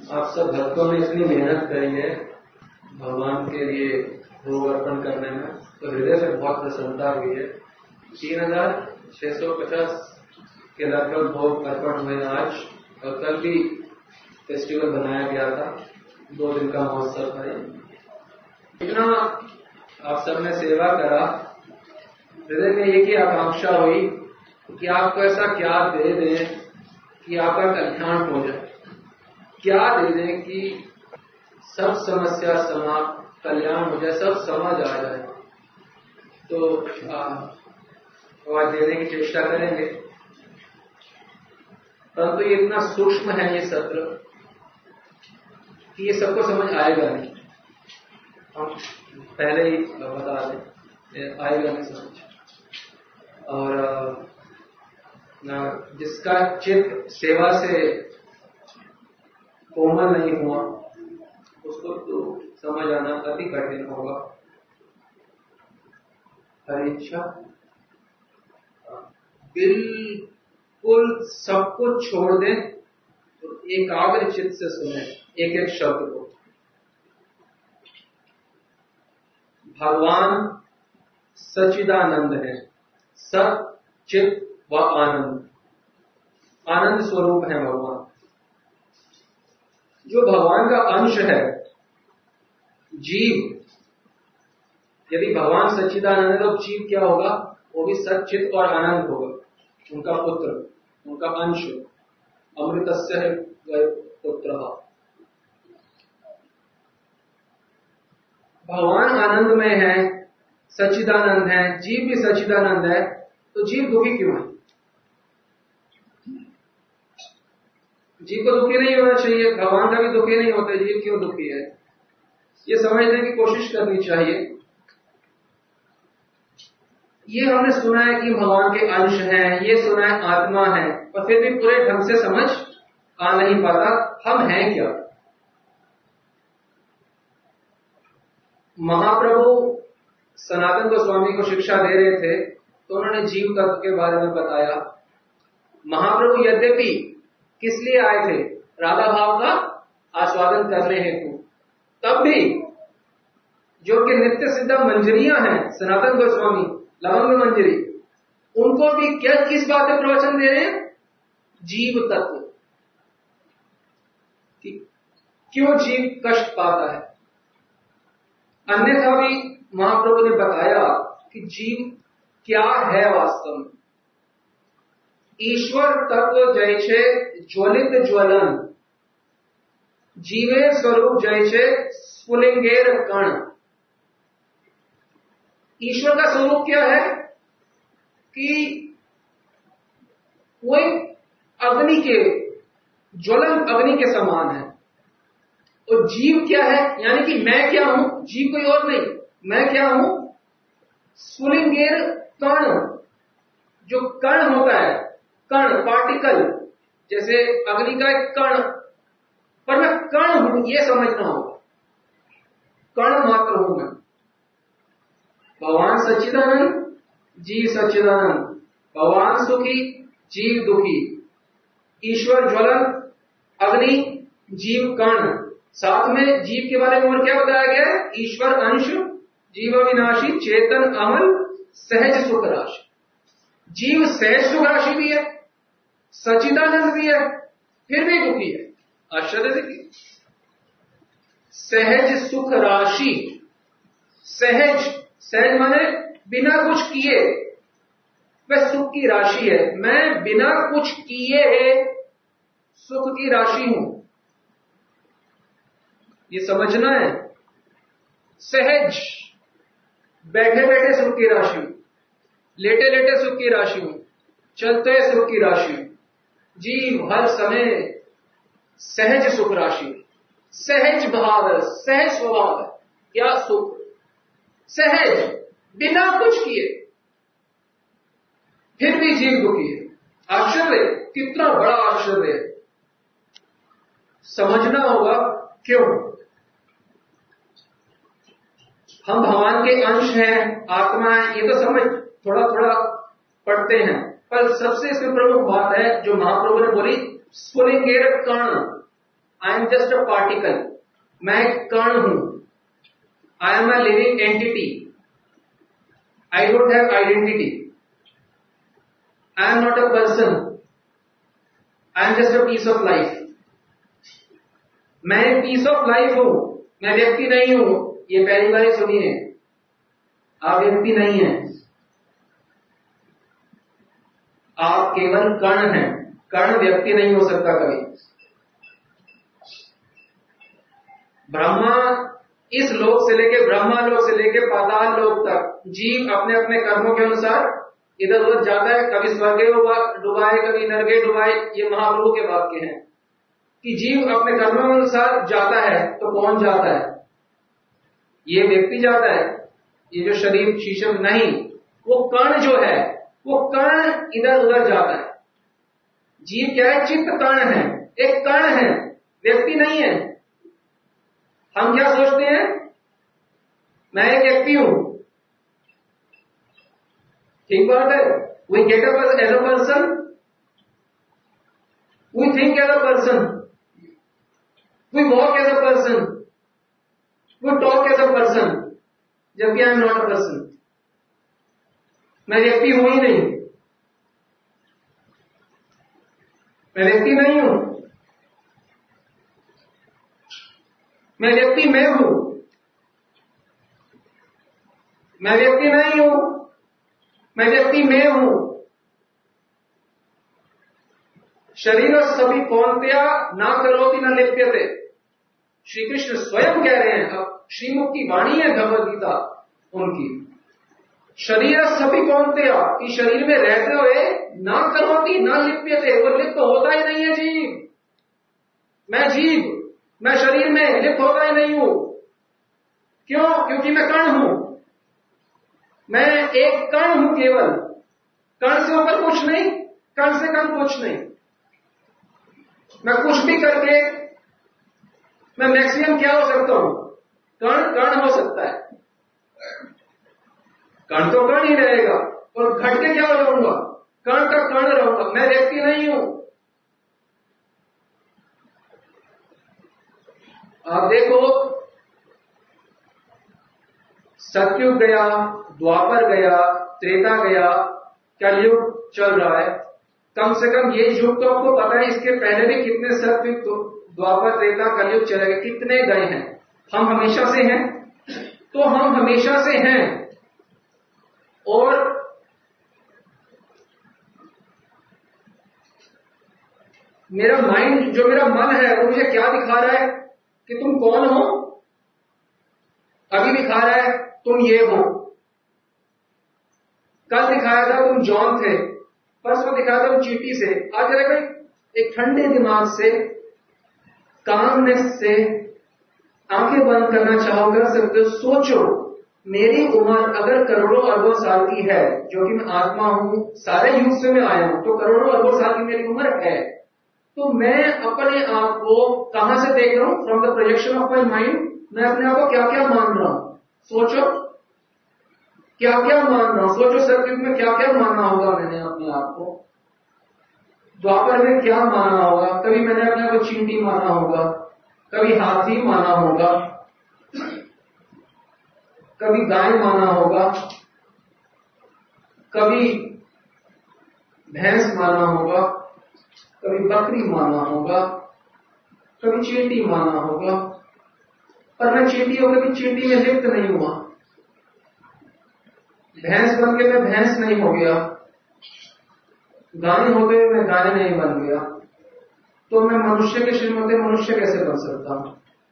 आप सब भक्तों ने इतनी मेहनत करी है भगवान के लिए भोग अर्पण करने में, तो हृदय से बहुत प्रसन्नता हुई है। 3650 के लगभग भोग अर्पण हुए आज, और कल भी फेस्टिवल बनाया गया था, 2 दिन का महोत्सव था। इतना आप सबने सेवा करा, हृदय में एक ही आकांक्षा हुई कि आपको ऐसा क्या दे दें कि आपका कल्याण हो जाए, क्या दे दें कि सब समस्या समाप्त, कल्याण हो जाए, सब समझ आ जाए। तो आज देने की चेष्टा करेंगे, परंतु ये इतना सूक्ष्म है ये सत्र कि ये सबको समझ आएगा नहीं। हम पहले ही बता दें, आएगा नहीं समझ। और जिसका चित्त सेवा से कोमल नहीं हुआ उसको तो समझ आना अति कठिन होगा। हर इच्छा बिल्कुल सब कुछ छोड़ दें तो एकाग्र चित्त से सुने एक एक शब्द को। भगवान सच्चिदानंद है, सत चित व आनंद, आनंद स्वरूप है भगवान। जो भगवान का अंश है जीव, यदि भगवान सच्चिदानंद है तो जीव क्या होगा? वो भी सच्चित और आनंद होगा, उनका पुत्र, उनका अंश। अमृतस्य है पुत्र। भगवान आनंद में है, सच्चिदानंद है, जीव भी सच्चिदानंद है, तो जीव दुखी क्यों है? जीव को दुखी नहीं होना चाहिए, भगवान का भी दुखी नहीं होता, जीव क्यों दुखी है? ये समझने की कोशिश करनी चाहिए। ये हमने सुना है कि भगवान के अंश हैं, ये सुना है आत्मा है, और फिर भी पूरे ढंग से समझ आ नहीं पाता हम हैं क्या। महाप्रभु सनातन गोस्वामी को शिक्षा दे रहे थे तो उन्होंने जीव तत्व के बारे में बताया। महाप्रभु यद्यपि किस लिए आए थे? राधा भाव का आस्वादन करने हेतु, तब भी जो कि नित्य सिद्ध मंजरियां हैं, सनातन गोस्वामी लवंग मंजरी, उनको भी क्या किस बात पे प्रवचन दे रहे हैं? जीव तत्व, क्यों जीव कष्ट पाता है। अन्यथा भी महाप्रभु ने बताया कि जीव क्या है वास्तव में। ईश्वर तत्व जैसे ज्वलित ज्वलन, जीवे स्वरूप जैसे स्फुलिंगेर कण। ईश्वर का स्वरूप क्या है? कि कोई अग्नि के, ज्वलन अग्नि के समान है। और जीव क्या है? यानी कि मैं क्या हूं? जीव कोई और नहीं, मैं क्या हूं? स्फुलिंगेर कण। जो कण होता है, कण पार्टिकल, जैसे अग्नि का एक कण, पर मैं कण हूं ये समझना होगा, कण मात्र हूं मैं। भगवान सच्चिदानंद, जीव सच्चिदानंद, भगवान सुखी, जीव दुखी, ईश्वर ज्वलन अग्नि, जीव कण। साथ में जीव के बारे में और क्या बताया गया? ईश्वर अंश, जीव अविनाशी, चेतन अमल, सहज सुख राशि। जीव सहज सुख राशि भी है, सच्चिदानंद भी है, फिर भी दुखी है। आश्चर्य देखिए, सहज सुख राशि। सहज, सहज माने बिना कुछ किए, वह सुख की राशि है। मैं बिना कुछ किए सुख की राशि हूं, ये समझना है। सहज, बैठे बैठे सुख की राशि हूं, लेटे लेटे सुख की राशि हूं, चलते सुख की राशि हूं। जीव हर समय सहज सुख राशि, सहज भाव है, सहज स्वभाव है। क्या सुख? सहज, बिना कुछ किए, फिर भी जीव दुखी है। आश्चर्य, कितना बड़ा आश्चर्य है। समझना होगा क्यों। हम भगवान के अंश हैं, आत्मा है, ये तो समझ थोड़ा थोड़ा पढ़ते हैं, पर सबसे इसमें प्रमुख बात है जो महाप्रभु ने बोली, स्फुलिंगेर कण। I am just a particle, मैं एक कण हूं, I am a living entity, I don't have identity, I am not a person, I am just a piece of life. मैं एक पीस ऑफ लाइफ हूं, मैं व्यक्ति नहीं हूं। ये पहली बार सुनिए, आप व्यक्ति नहीं हैं, आप केवल कण हैं। कण व्यक्ति नहीं हो सकता कभी। ब्रह्मा, इस लोक से लेके ब्रह्मा लोक से लेके पाताल लोक तक जीव अपने अपने कर्मों के अनुसार इधर उधर जाता है, कभी स्वर्गे डुबाए, कभी नरके डुबाए। ये महाप्रभु के वाक्य हैं कि जीव अपने कर्मों के अनुसार जाता है। तो कौन जाता है? ये व्यक्ति जाता है, ये जो शरीर शीशम नहीं, वो कण जो है, वो कण इधर उधर जाता है। जीव क्या है? चित्त कण है, एक कण है, व्यक्ति नहीं है। हम क्या सोचते हैं? मैं एक व्यक्ति हूं, ठीक बात है। We get up as a person, we think as a person, we walk as a person, we talk as a person, जबकि I am not a person. मैं व्यक्ति हूं ही नहीं, मैं व्यक्ति नहीं हूं। मैं व्यक्ति मैं हूं, मैं व्यक्ति नहीं हूं, मैं व्यक्ति मैं हूं। शरीर सभी कौन्त्या ना करोति न लिप्यते, श्री कृष्ण स्वयं कह रहे हैं। अब श्रीमुख की वाणी है भगवद गीता उनकी। शरीर सभी कौन्त्या, कि शरीर में रहते हुए ना करोति न लिप्यते, वो लिप्त होता ही नहीं है जीव। मैं जीव, मैं शरीर में लिप्त होता ही नहीं हूं। क्यों? क्योंकि मैं कण हूं, मैं एक कण हूं केवल। कण से ऊपर कुछ नहीं, कण से कम कुछ नहीं। मैं कुछ भी करके मैं मैक्सिमम क्या हो सकता हूं? कण कण हो सकता है। कण तो कण ही रहेगा, और घट के क्या हो जाऊंगा? कण का कण रहूंगा, मैं व्यक्ति नहीं हूं। आप देखो, सतयुग गया, द्वापर गया, त्रेता गया, कलयुग चल रहा है। कम से कम ये युग तो आपको पता है, इसके पहले भी कितने सतयुग, द्वापर, त्रेता, कलयुग चले गए, कितने गए हैं। हम हमेशा से हैं, तो हम हमेशा से हैं। और मेरा माइंड, जो मेरा मन है, वो मुझे क्या दिखा रहा है कि तुम कौन हो? अभी दिखा रहा है तुम ये हो। कल दिखाया था तुम जॉन थे, परसों दिखाया था तुम चींटी से। आज जरा एक ठंडे दिमाग से, कामनेस से आंखें बंद करना चाहो, कर सकते हो। सोचो, मेरी उम्र अगर करोड़ों अरबों साल की है, जो कि मैं आत्मा हूं, सारे युग से मैं आया हूं, तो करोड़ों अरबों साल की मेरी उम्र है। तो मैं अपने आप को कहां से देख रहा हूं? From the projection of my mind. मैं अपने आप को क्या क्या मान रहा हूं? सोचो, क्या क्या मान रहा हूं? सोचो, सतयुग में क्या क्या माना होगा मैंने अपने आप को? द्वापर में क्या माना होगा? कभी मैंने अपने आप को चींटी माना होगा, कभी हाथी माना होगा, कभी गाय माना होगा, कभी भैंस माना होगा, कभी बकरी माना होगा, कभी चींटी माना होगा। पर मैं चींटी हो, कभी चींटी में लिप्त नहीं हुआ। भैंस बन के मैं भैंस नहीं हो गया, गाय हो गए मैं गाय नहीं बन गया। तो मैं मनुष्य के श्रीमती मनुष्य कैसे बन सकता हूं?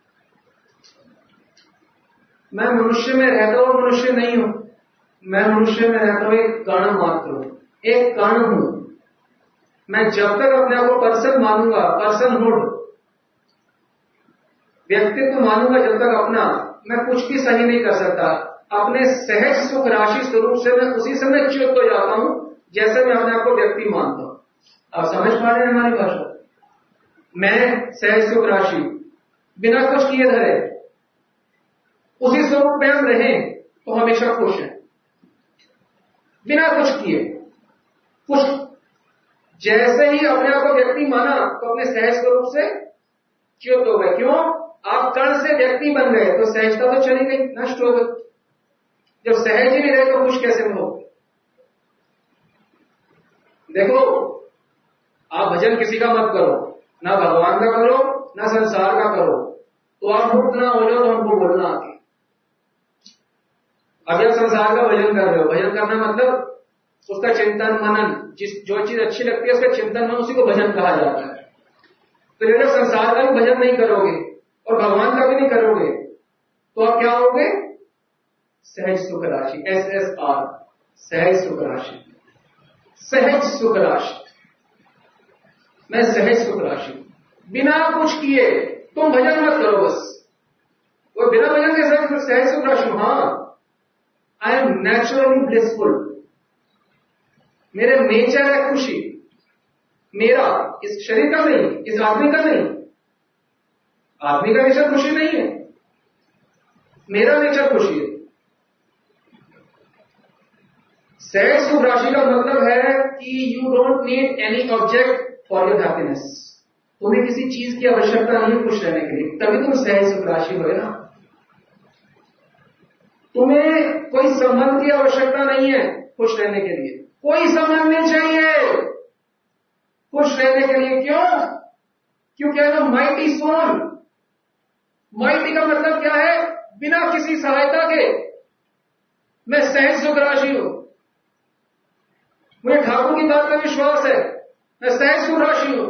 मैं मनुष्य में रहता हूं, मनुष्य नहीं हूं। मैं मनुष्य में रहता हूं, एक कण मात्र हूं, एक कण हूं। मैं जब तक अपने आप को पर्सन मानूंगा, पर्सनहुड, व्यक्तित्व मानूंगा, जब तक अपना, मैं कुछ भी सही नहीं कर सकता। अपने सहज सुख राशि स्वरूप से मैं उसी समय च्युत हो जाता हूं, जैसे मैं अपने आप को व्यक्ति मानता हूं। आप समझ पा रहे हैं हमारी भाषा? मैं सहज सुख राशि, बिना कुछ किए धरे, उसी स्वरूप में हम रहें तो हमेशा खुश हैं, बिना कुछ किए। कुछ जैसे ही अपने आप को व्यक्ति माना, तो अपने सहज स्वरूप से च्युत हो गए। क्यों? आप कण से व्यक्ति बन गए तो सहजता तो चली गई, नष्ट हो गई। जब सहज ही नहीं रहे तो खुश कैसे हो? देखो, आप भजन किसी का मत करो, ना भगवान का करो ना संसार का करो, तो आप मुक्त ना हो जाओ तो हमको बोलना आके। अब जब संसार का भजन कर रहे हो, भजन करना मतलब उसका चिंतन मनन, जो चीज अच्छी लगती है उसका चिंतन मनन, उसी को भजन कहा जाता है। तो जब संसार का भी भजन नहीं करोगे और भगवान का भी नहीं करोगे तो आप क्या होगे? सहज सुख राशि, SSR, सहज सुख राशि। सहज सुख राशि, मैं सहज सुख राशि। बिना कुछ किए तुम भजन मत करो, बस वो बिना भजन के सहज सुख राशि। हाँ, आई एम नेचुरली ब्लिसफुल, मेरे नेचर है खुशी, मेरा इस शरीर का नहीं, इस आदमी का नहीं। आदमी का नेचर खुशी नहीं है, मेरा नेचर खुशी है। सहज सुख राशि का मतलब है कि you don't need any object for your happiness. तुम्हें किसी चीज की आवश्यकता नहीं है खुश रहने के लिए, तभी तुम सहज सुख राशि हो ना। तुम्हें कोई संबंध की आवश्यकता नहीं है खुश रहने के लिए, कोई संबंध नहीं चाहिए खुश रहने के लिए। क्यों? क्योंकि I am mighty soul. Mighty का मतलब क्या है? बिना किसी सहायता के मैं सहज सुख राशि हूं। मुझे ठाकुर की बात का विश्वास है, मैं सहज सुख राशि हूं।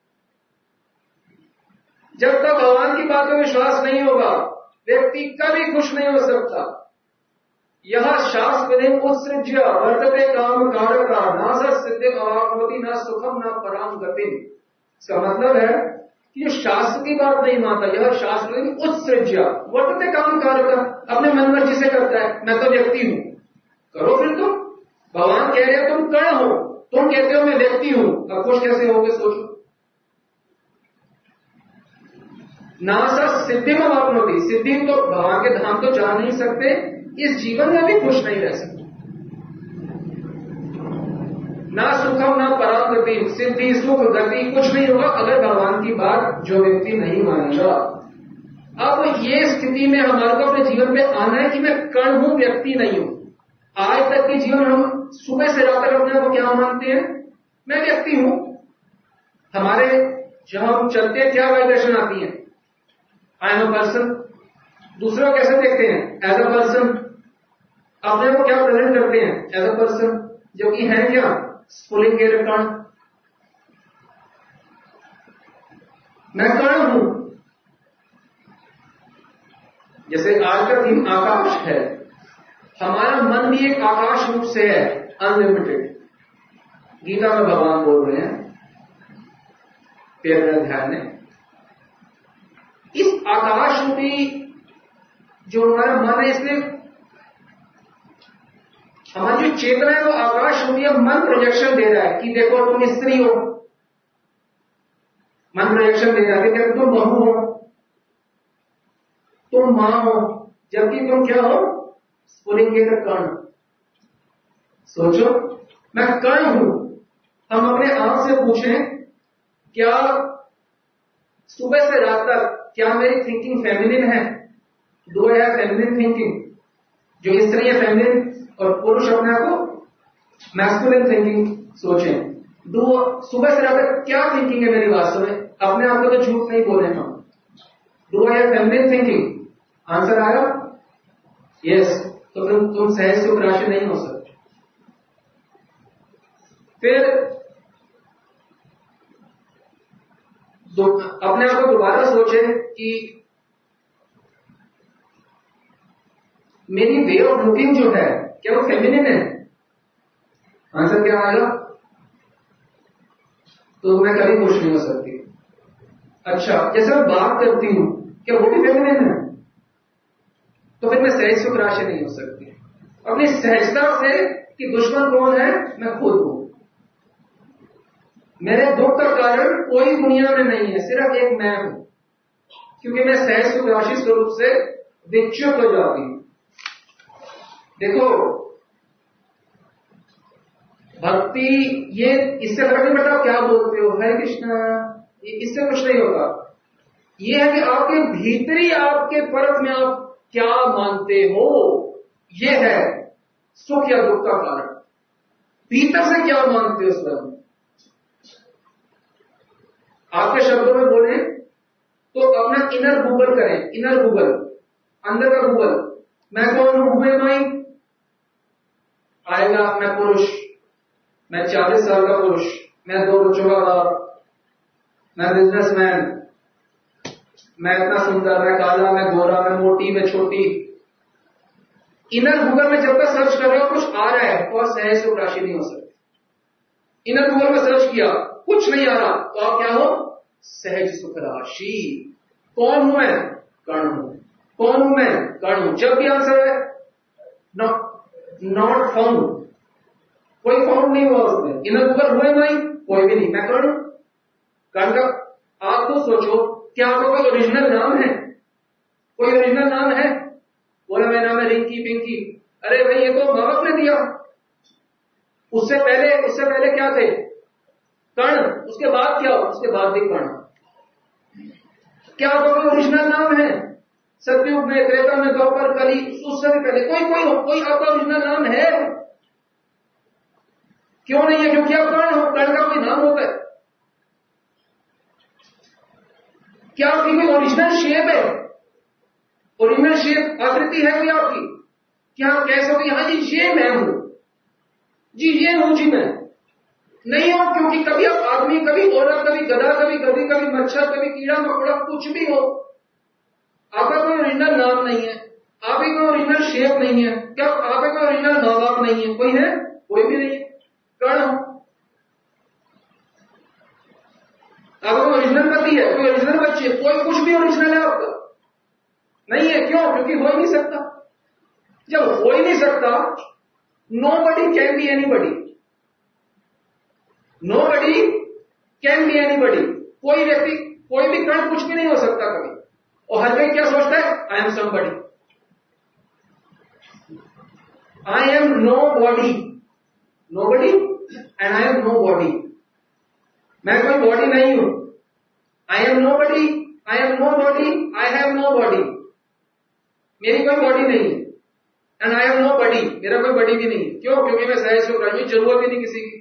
जब तक भगवान की बात का विश्वास नहीं होगा व्यक्ति कभी खुश नहीं हो सकता। यह शास्त्र उत्सृज्य वर्तते काम कारका न सिद्धि अवाप्नोति न सुखम न पराम गति। इसका मतलब है कि ये शास्त्र की बात नहीं मानता, यह शास्त्र उत्सृज्य वर्तते काम कारका, अपने मन मर्जी से करता है। मैं तो व्यक्ति हूं, करो फिर तुम। भगवान कह रहे हैं तुम कण हो, तुम कहते हो मैं व्यक्ति हूं, अब खुश कैसे होगे सोचो। नासा सिद्धि में अवाप्नोति, सिद्धि तो भगवान के धाम तो जा नहीं सकते, इस जीवन में भी खुश नहीं रह सकते। ना सुखम ना पराम गति, सिद्धि सुख गति कुछ नहीं होगा अगर भगवान की बात जो व्यक्ति नहीं मानेगा। अब ये स्थिति में हमारे को अपने जीवन में आना है कि मैं कण हूं, व्यक्ति नहीं हूं। आज तक के जीवन हम सुबह से रात तक अपने को क्या मानते हैं? मैं व्यक्ति हूं। हमारे जब हम चलते हैं क्या वाइब्रेशन आती है? I am a person. दूसरे को कैसे देखते हैं? As a person. अपने को क्या प्रेजेंट करते हैं? एज अ पर्सन, जो कि है क्या? स्फुलिंग के कण। मैं कण हूं। जैसे आज का थीम आकाश है, हमारा मन भी एक आकाश रूप से है, अनलिमिटेड। गीता में भगवान बोल रहे हैं 13वें अध्याय में, इस आकाश रूपी जो हमारा मन है, इसमें हमारी जो चेतना है वो आकाश रूपी मन प्रोजेक्शन दे रहा है कि देखो तुम स्त्री हो। मन प्रोजेक्शन दे रहा है कि तुम बहू हो, तुम मां हो, जबकि तुम क्या हो? स्फुलिंग के कण। सोचो, मैं कण हूं। हम अपने आप से पूछें, क्या सुबह से रात तक क्या मेरी थिंकिंग फेमिनिन है? Do I have feminine thinking? जो स्त्री है फेमिनिन और पुरुष अपने आप को मैस्कुलिन थिंकिंग सोचें। सुबह से रात तक क्या थिंकिंग है मेरी वास्तव में? अपने आप को तो झूठ नहीं बोले हम। Do I have feminine thinking? Answer आया यस, तो फिर तुम सहज सुख राशि नहीं हो सकते। फिर अपने आप को दोबारा सोचे कि मेरी वे ऑफ लुकिंग जो है क्या वो फेमिनिन है? आंसर क्या आएगा? तो मैं कभी खुश नहीं हो सकती। अच्छा, जैसे मैं बात करती हूं क्या वो भी फेमिनिन है? तो फिर मैं सहज सुख राशि नहीं हो सकती। अपनी सहजता से कि दुश्मन कौन है? मैं खुद हूं। मेरे दुख का कारण कोई दुनिया में नहीं है, सिर्फ एक मैं हूं, क्योंकि मैं सहज सुख राशि स्वरूप से विच्युत हो जाती हूं। देखो, भक्ति ये इससे फर्क नहीं पड़ता क्या बोलते हो, हरे कृष्णा, इससे कुछ नहीं होता। यह है कि आपके भीतरी आपके परख में आप क्या मानते हो, यह है सुख या दुख का कारण। भीतर से क्या मानते हो उस पर। आपके शब्दों में बोले तो अपना इनर गूगल करें, इनर गूगल, अंदर का गूगल। मैं कौन हूं, हुए माई आएगा, मैं पुरुष, मैं 40 साल का पुरुष, मैं 2 बच्चों का बाप, मैं बिजनेसमैन, मैं इतना सुंदर, मैं काला, मैं गोरा, मैं मोटी, मैं छोटी। इनर गूगल में जब तक सर्च कर रहे हो कुछ आ रहा है तो सहज सुख राशि नहीं हो सकती। इनर गूगल में सर्च किया कुछ नहीं आ रहा तो आप क्या हो, सहज सुख राशि। कौन हूं मैं, कण हूं। कौन हूं मैं, कण हूं। जब भी आंसर है नॉट फाउंड, कोई फाउंड नहीं हुआ उसमें। इनर गूगल हुए नहीं, कोई भी नहीं, मैं कण हूं। कण का आप तो सोचो, क्या आपका कोई ओरिजिनल नाम है, कोई ओरिजिनल नाम है। बोला मेरा नाम है रिंकी पिंकी, अरे भाई ये तो माँ बाप ने दिया। उससे पहले क्या थे, कण। उसके बाद क्या, उसके बाद भी कण। क्या आपका कोई ओरिजिनल नाम है, सतयुग में, त्रेता में, द्वापर, कली, उससे भी पहले कोई आपका ओरिजिनल नाम है? क्यों नहीं है, क्योंकि आप कण हो। कण का कोई नाम होता है क्या? आपकी कोई ओरिजिनल शेप है, ओरिजिनल शेप आकृति है कोई आपकी? क्या आप कह सको यहां जी ये मैं हूं, जी ये हूं, जी मैं नहीं हो। क्योंकि कभी आप आदमी, कभी औरत, कभी गधा, कभी गधी, कभी मच्छर, कभी कीड़ा मकोड़ा, कुछ भी हो, आपका कोई ओरिजिनल नाम नहीं है, आपकी कोई ओरिजिनल शेप नहीं है। क्या आपका कोई ओरिजिनल माँ बाप नहीं है? कोई है? कोई भी नहीं है, कण हो। आपका कोई ओरिजिनल पति है, कोई ओरिजिनल बच्चे, कोई कुछ भी ओरिजिनल है आपका नहीं है। क्यों? क्योंकि हो ही नहीं सकता। जब हो ही नहीं सकता, nobody can be anybody, nobody can be anybody। कोई व्यक्ति, कोई भी कण कुछ भी नहीं हो सकता कभी। और हर कोई क्या सोचता है, I am somebody, I am no body, nobody and I am no body. मैं कोई बॉडी नहीं हूं, I am no buddy, I am no body, I have no body. मेरी कोई बॉडी नहीं है, and I am no buddy, मेरा कोई बॉडी भी नहीं। क्यों? क्योंकि मैं सहज सुख राशि, जरूरत ही नहीं किसी की।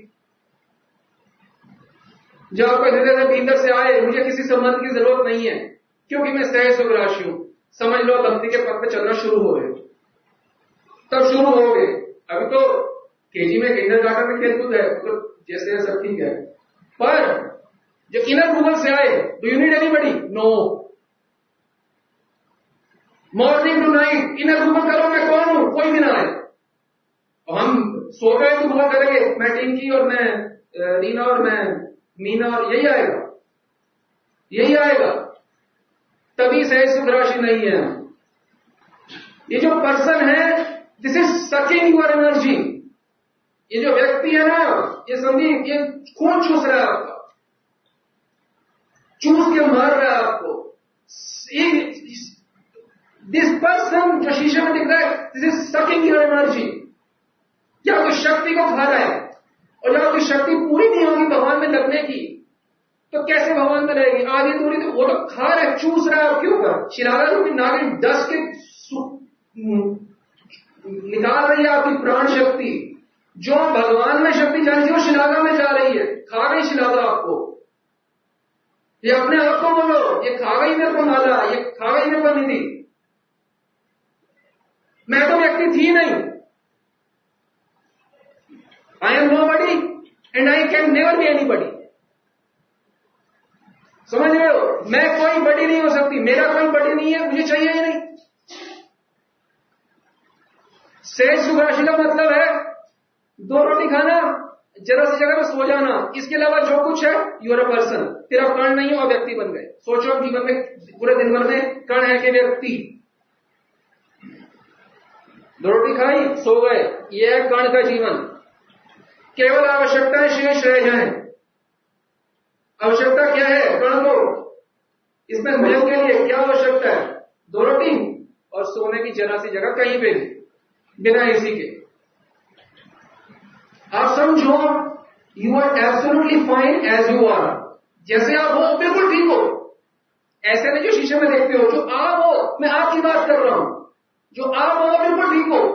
जो आपको हृदय से भीतर से आए, मुझे किसी संबंध की जरूरत नहीं है, क्योंकि मैं सहज सुख राशि हूं। समझ लो भक्ति के पथ पे चलना शुरू हो गए, तब शुरू हो गए। अभी तो केजी में, किंडरगार्टन में खेलकूद है, तो जैसे सब ठीक है। पर जो इनर गूगल से आए, do you need anybody? No. Morning to night inner Google करो, मैं कौन हूं, कोई भी ना आए। और हम सो गए तो गूगल करेंगे, मैं टिंकी और मैं रीना और मैं मीना, और यही आएगा, यही आएगा। तभी सहज सुख राशि नहीं है। ये जो पर्सन है, this is sucking your energy. ये जो व्यक्ति है ना, ये समझिए, ये खून चूस रहा है आपका, चूस के मार रहा है आपको। दिस पर्सन जो शीशे में दिख रहा है, this is sucking your energy. क्या कोई शक्ति को खा रहा है, और जब आपकी शक्ति पूरी नहीं होगी भगवान में लगने की, तो कैसे भगवान में रहेगी? आधी दूरी तो वो तो खा रहा है, चूस रहा है आपके ऊपर। शिरागा रूपी नागिन डस के निकाल रही है आपकी प्राण शक्ति। जो भगवान में शक्ति जानी थी, वो शिलागा में जा रही है, खा गई शिलागा आपको। ये अपने आप को बोलो, ये खा गई मेरे को माला, ये खा गई मेरे को निधि। मैं तो व्यक्ति थी नहीं। I am nobody and I can never be anybody. समझ रहे हो? मैं कोई बड़ी नहीं हो सकती, मेरा कोई बड़ी नहीं है, मुझे चाहिए ही नहीं। सहज सुख राशि का मतलब है 2 रोटी खाना, जरा सी जगह में सो जाना, इसके अलावा जो कुछ है यू आर अ पर्सन। फिर आप कण नहीं हो, व्यक्ति बन गए। सोचो जीवन में पूरे दिन भर में कण है कि व्यक्ति। 2 रोटी खाई, सो गए, यह है कण का जीवन। केवल आवश्यकताएं शेष रह जाएं। आवश्यकता क्या है कण को? इसमें भोजन के लिए क्या आवश्यकता है? 2 रोटी और सोने की जरा सी जगह कहीं पे भी, बिना एसी के। आप समझो, you are absolutely fine as you are. जैसे आप हो बिल्कुल ठीक हो, ऐसे नहीं जो शीशे में देखते हो, जो आप हो, मैं आपकी बात कर रहा हूं, जो आप हो बिल्कुल ठीक हो,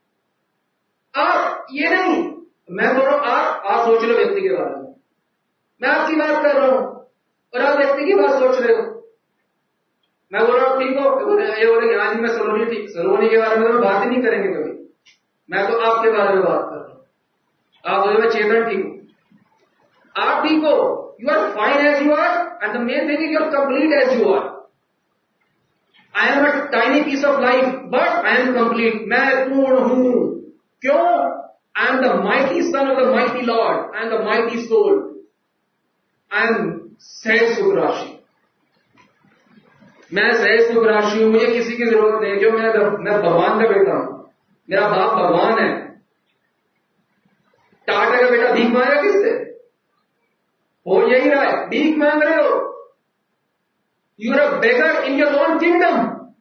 आप ये नहीं, मैं बोल रहा हूं आप सोच लो व्यक्ति के बारे में, मैं आपकी बात कर रहा हूं और आप व्यक्ति की बात सोच रहे हो। मैं बोल रहा हूं ठीक हो, ये बोले कि आज मैं सलोनी ठीक, सलोनी के बारे में तो बात ही नहीं करेंगे कभी, मैं तो आपके बारे में बात कर रहा हूं। आप बोले मैं चेतन ठीक हूं, आप ठीक हो, you are fine as you are and the main thing is you are complete as you are. I am a tiny piece of life but I am complete, मैं पूर्ण हूं। क्यों? I am the mighty son of the mighty lord, I am the mighty soul, I am सहज सुख राशि, मैं सहज सुख राशि हूं, मुझे किसी की जरूरत नहीं। जो मैं भगवान का बेटा हूं, मेरा बाप भगवान है। टाटा का बेटा भीख मांगा किससे? हो यही रहा है, भीख मांग रहे हो। You are a beggar in your own kingdom.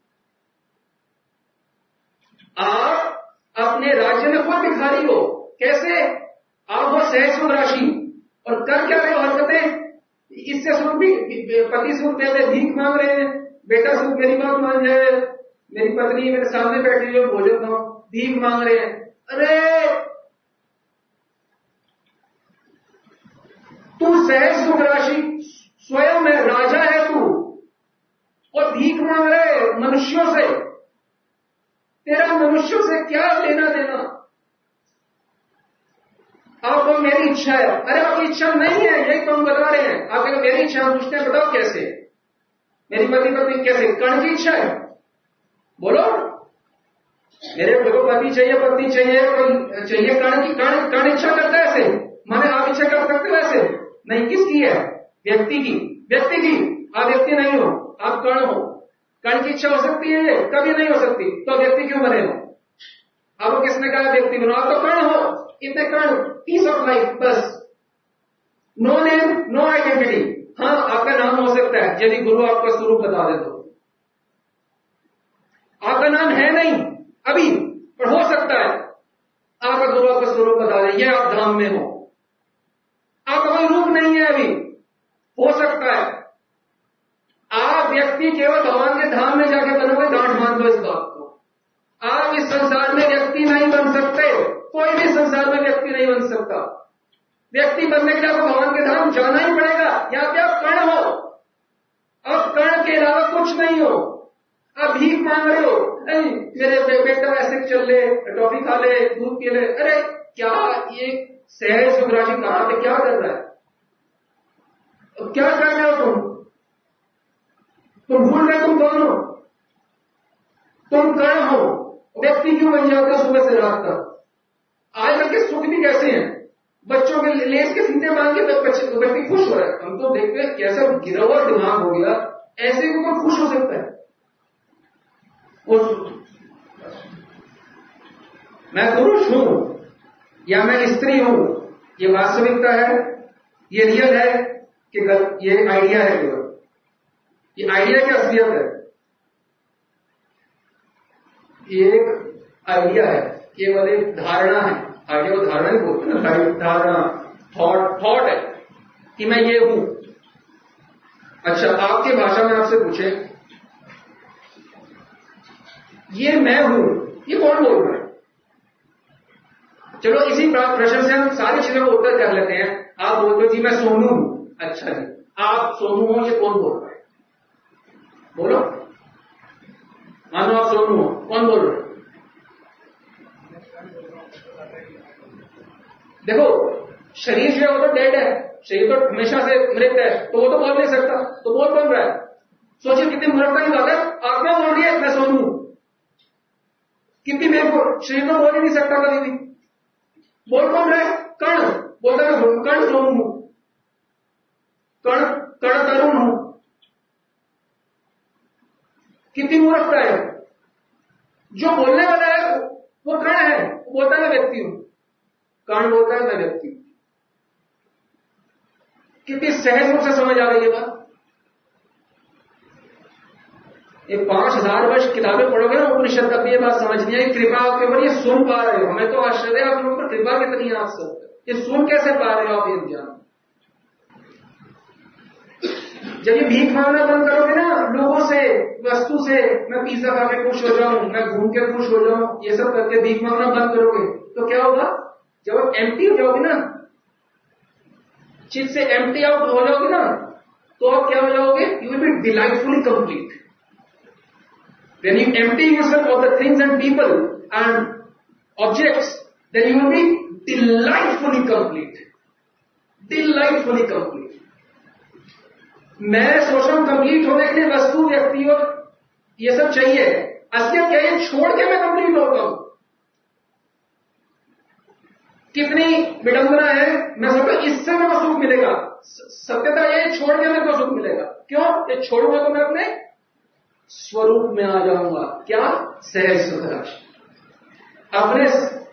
आप अपने राज्य में खुद भिखारी हो। कैसे? आप हो सहज सुख राशि और कर क्या रहे हो हरकतें? इससे सुख भी, पति सुख दे दे, भीख मांग रहे हैं, बेटा सुख मेरी बात मान जाए, मेरी पत्नी मेरे सामने बैठी हुई भोजन खाओ, भीख मांग रहे हैं। अरे तू सहज सुख राशि स्वयं में राजा है तू, और भीख मांग रहे मनुष्यों से। तेरा मनुष्यों से क्या लेना देना? आपको मेरी इच्छा है, अरे आपकी इच्छा नहीं है, यही तो हम बता रहे हैं। आप कहेंगे मेरी इच्छा, हम पूछते हैं बताओ कैसे? मेरी पति कैसे? कर्ण की इच्छा है, बोलो। मेरे को पति चाहिए, पत्नी चाहिए, कर्ण इच्छा करता है ऐसे? माने आप इच्छा कर सकते हो ऐसे? नहीं। किसकी है? व्यक्ति की। आप व्यक्ति नहीं हो, आप कर्ण हो। कर्ण की इच्छा हो सकती है? कभी नहीं हो सकती। तो व्यक्ति क्यों बने हो? आपको किसने कहा व्यक्ति बनो? आप तो कर्ण हो, इतने कर्ण, पीस ऑफ लाइफ, बस। No name, no identity. हाँ, आपका नाम हो सकता है यदि गुरु आपका स्वरूप बता दे तो। आपका नाम है नहीं अभी, पर हो सकता है आपका गुरु आपका स्वरूप बता दे, ये आप धाम में हो। आपका कोई रूप नहीं है अभी, हो सकता है। आप व्यक्ति केवल भगवान के धाम में जाके बनोगे, गांठ मान दो इस बात को। आप इस संसार में व्यक्ति नहीं बन सकते, कोई भी संसार में व्यक्ति नहीं बन सकता। व्यक्ति बनने के लिए आपको भगवान के धाम जाना ही पड़ेगा। यहाँ पे आप कर्ण हो, अब कर्ण के अलावा कुछ नहीं हो। आप भीख मांग रहे हो, मेरे बेटा ऐसे चल ले, टॉफी खा ले, दूध पी ले। अरे क्या ये सहज सुख राशि कहां पे क्या कर रहा है? क्या कर रहे हो तुम भूल रहे तुम कौन हो? तुम कर्ण हो। व्यक्ति क्यों बन जाते हो सुबह से रात तक? आजकल के सुख भी कैसे हैं? बच्चों के लेस के सीधे मांग के व्यक्ति खुश हो रहा है। हम तो देखते हैं कैसा गिरा हुआ दिमाग हो गया, ऐसे भी कोई खुश हो सकता है? मैं पुरुष हूं या मैं स्त्री हूं, ये वास्तविकता है, ये रियल है कि ये आइडिया है? केवल ये आइडिया की असलियत है? एक आइडिया है, केवल एक धारणा है। आइडिया को धारणा नहीं बोलते ना, धारणा, थॉट है कि मैं ये हूं। अच्छा, आपकी भाषा में आपसे पूछे ये मैं हूं, ये कौन बोल रहा है? चलो इसी प्रश्न से हम सारी चीजों को उत्तर कर लेते हैं। आप बोलते हो जी मैं सोनू हूं। अच्छा जी, आप सोनू हो, ये कौन बोल रहा है? बोलो। मानो आप सोनू हो, कौन बोल रहा है? देखो, शरीर जो है वो तो डेड है, शरीर तो हमेशा से मृत है, तो वो तो बोल नहीं सकता, तो बोल कौन रहा है? सोचिए कितनी मूर्खता की बात है। आत्मा बोल रही है मैं सोनू हूं, कितनी बेवकूफ। शरीर तो बोल ही नहीं सकता कभी भी। बोल कौन रहा है? कर्ण बोलता है कर्ण सोनू हूं, कर्ण तरुण हूं। कितनी मूर्खता है। जो बोलने वाला है वो कर्ण है, वो बोलता है मैं व्यक्ति हूं। कर्ण बोलता है मैं व्यक्ति हूं। कितनी सहज रूप से समझ आ रही है बात। ये 5000 वर्ष किताबें पढ़ोगे ना उपनिषद, तब ये बात समझनी है। कृपा आपके ऊपर ये सुन पा रहे हो, हमें तो आश्चर्य है आप लोगों पर कृपा कितनी है आप सब, ये सुन कैसे पा रहे हो आप ये ज्ञान? जब ये भीख मांगना बंद करोगे ना, वस्तु से मैं पिज्जा खा के खुश हो जाऊं, मैं घूम के खुश हो जाऊं, ये सब करके भीख मांगना बंद करोगे तो क्या होगा? जब आप एम्प्टी हो जाओगे ना, चित से एम्प्टी आउट हो जाओगे ना, तो आप क्या हो जाओगे? You will be delightfully complete. When you empty yourself of the things and people and objects, then you will be delightfully complete. Delightfully complete. मैं सोच रहा हूं कंप्लीट होने के लिए वस्तु, व्यक्ति और ये सब चाहिए. असलियत क्या है? छोड़ के मैं कंप्लीट होता हूं. कितनी विडंबना है. मैं सोचता हूं इससे मेरे को सुख मिलेगा. सत्यता यह छोड़ के मेरे को सुख मिलेगा. क्यों? ये छोड़ूंगा तो मैं अपने स्वरूप में आ जाऊंगा. क्या? सहज सुख. अपने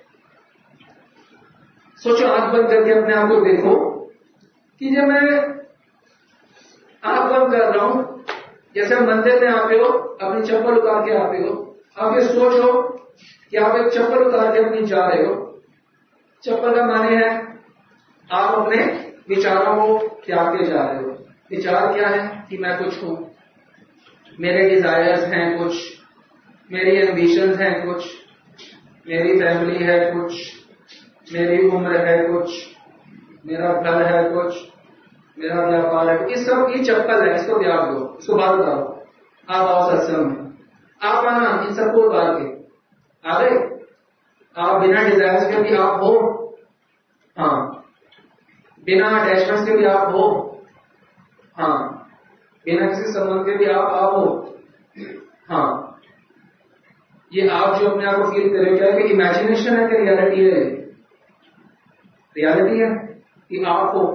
सोचो, आंख बंद करके अपने आप को देखो कि जब मैं आंख बंद कर रहा हूं, जैसे आप मंदिर में आते हो, अपनी चप्पल उतार के आते हो, आप ये सोचो कि आप एक चप्पल उतार के अपनी जा रहे हो. चप्पल का माने है आप अपने विचारों को त्याग के जा रहे हो. विचार क्या है? कि मैं कुछ हूं, मेरे डिजायर्स हैं कुछ, मेरी एम्बिशंस हैं कुछ, मेरी फैमिली है कुछ, मेरी उम्र है कुछ, मेरा घर है कुछ, मेरा व्यापार है. इस सब की चप्पल है, इसको त्याग दो, इसको बात बताओ. आप आओ सत्संग में, आप आना, इन सबको उतार के आ गए. आप बिना डिजायर्स के भी आप हो. हाँ, बिना अटैचमेंट्स के भी आप हो. हाँ, बिना किसी संबंध के भी आप हो. हाँ, ये आप जो अपने आप को फील करें, क्या है कि इमेजिनेशन है कि रियलिटी है? रियलिटी है कि आप हो.